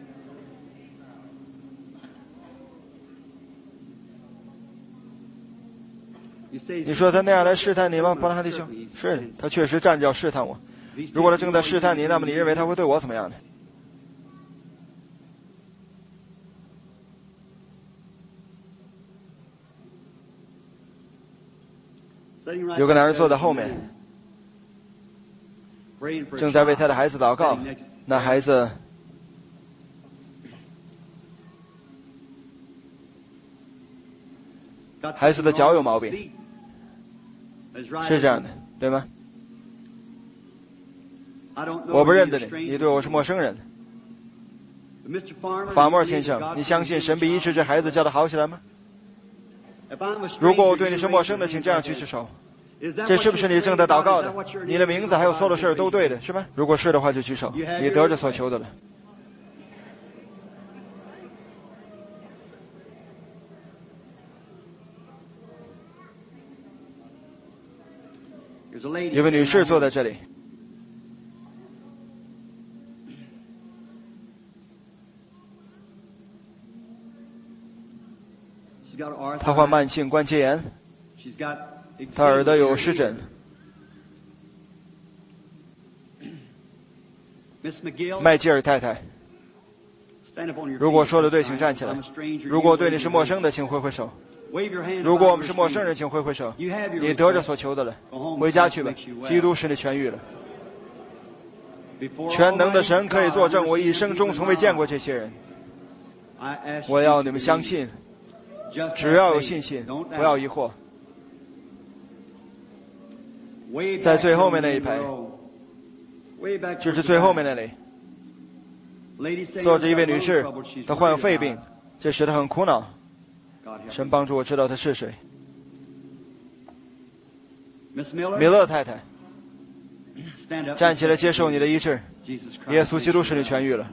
你说他那样来试探你吗，伯拉罕弟兄？是的，他确实站着要试探我。如果他正在试探你，那么你认为他会对我怎么样呢？有个男人坐在后面，正在为他的孩子祷告。那孩子的脚有毛病，是这样的，对吗？我不认得你，你对我是陌生人。法莫尔先生，你相信神必医治这孩子，叫他好起来吗？如果我对你是陌生的，请这样举起手。这是不是你正在祷告的？你的名字还有所有的事都对的，是吗？如果是的话，就举手。你得着所求的了。有位女士坐在这里，她患慢性关节炎，她耳朵有湿疹。麦基尔太太，如果说的对，请站起来。如果对你是陌生的，请挥挥手。如果我们是陌生人，请挥挥手。你得着所求的了，回家去吧。基督使你痊愈了。全能的神可以作证，我一生中从未见过这些人。我要你们相信，只要有信心，不要疑惑。在最后面那一排，就是最后面那里，坐着一位女士，她患有肺病，这使她很苦恼。神帮助我知道她是谁。米勒太太，站起来接受你的医治，耶稣基督使你痊愈了。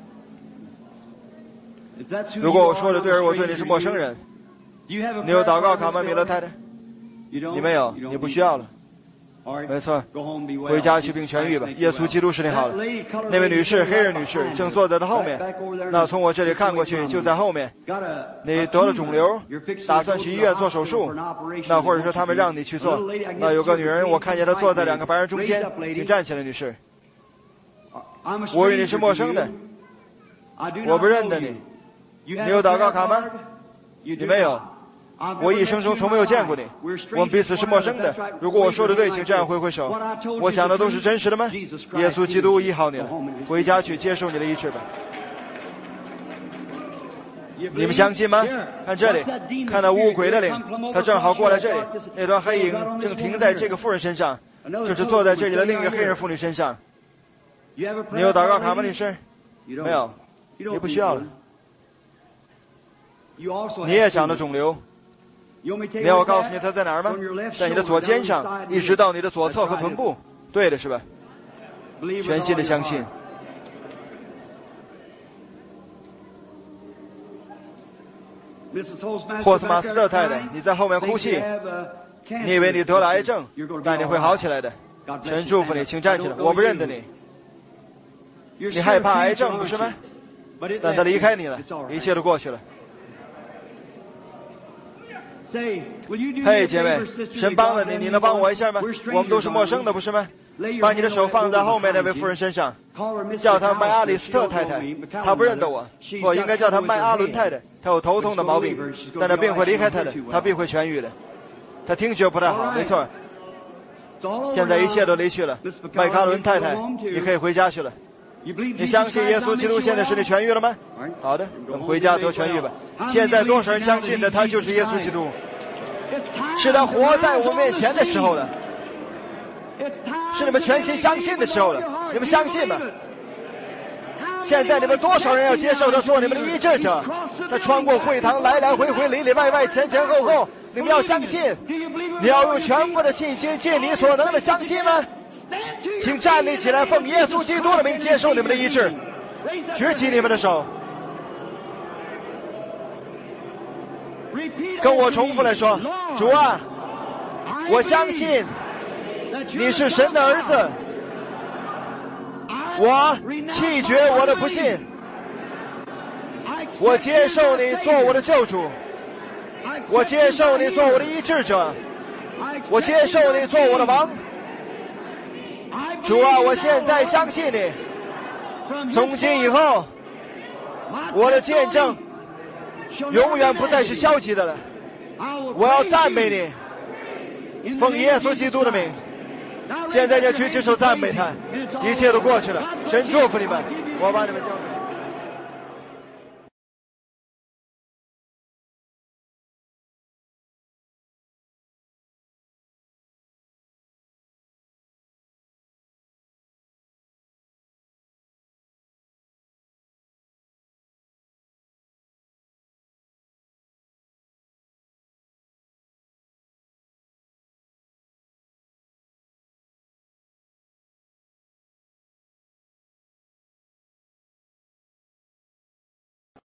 如果我说的对，而我对你是陌生人，你有祷告卡吗，米勒太太？你没有，你不需要了。没错，回家去并痊愈吧。耶稣基督使你好了。那位女士，黑人女士，正坐在她后面。那从我这里看过去，就在后面。你得了肿瘤，打算去医院做手术，那或者说他们让你去做。那有个女人，我看见她坐在2个白人中间，请站起来，女士。我与你是陌生的，我不认得你。你有祷告卡吗？你没有。 我一生中从没有见过你，我们彼此是陌生的。如果我说的对，请这样挥挥手。我讲的都是真实的吗？耶稣基督医好你了，回家去接受你的医治吧。你们相信吗？看这里，看到乌鬼的灵，他正好过来这里，那团黑影正停在这个妇人身上，就是坐在这里的另一个黑人妇女身上。你有祷告卡吗，女士？没有，你不需要了。你也长了肿瘤。你要我告诉你它在哪儿吗？在你的左肩上，一直到你的左侧和臀部。对的，是吧？全心的相信。霍斯马斯特太太，你在后面哭泣，你以为你得了癌症，但你会好起来的。神祝福你，请站起来。我不认得你，你害怕癌症不是吗？但他离开你了，一切都过去了。嘿，姐妹，神帮了你，你能帮我一下吗？我们都是陌生的，不是吗？把你的手放在后面那位妇人身上，叫她麦阿里斯特太太。她不认得我，我应该叫她麦阿伦太太。她有头痛的毛病，但那病会离开她的，她必会痊愈的。她听觉不太好，没错。现在一切都离去了，麦卡伦太太，你可以回家去了。你相信耶稣基督现在使你痊愈了吗？好的，我们回家得痊愈吧。现在多少人相信的他就是耶稣基督，是他活在我面前的时候了，是你们全心相信的时候了。你们相信吗？现在你们多少人要接受他做你们的医治者？他穿过会堂，来来回回，里里外外，前前后后，你们要相信，你要用全部的信心，尽你所能的相信吗？请站立起来，奉耶稣基督的名接受你们的医治，举起你们的手，跟我重复来说：主啊，我相信你是神的儿子，我弃绝我的不信，我接受你做我的救主，我接受你做我的医治者，我接受你做我的王。主啊，我现在相信你，从今以后我的见证永远不再是消极的了，我要赞美你，奉耶稣基督的名。现在就举起手赞美他，一切都过去了，神祝福你们，我把你们交给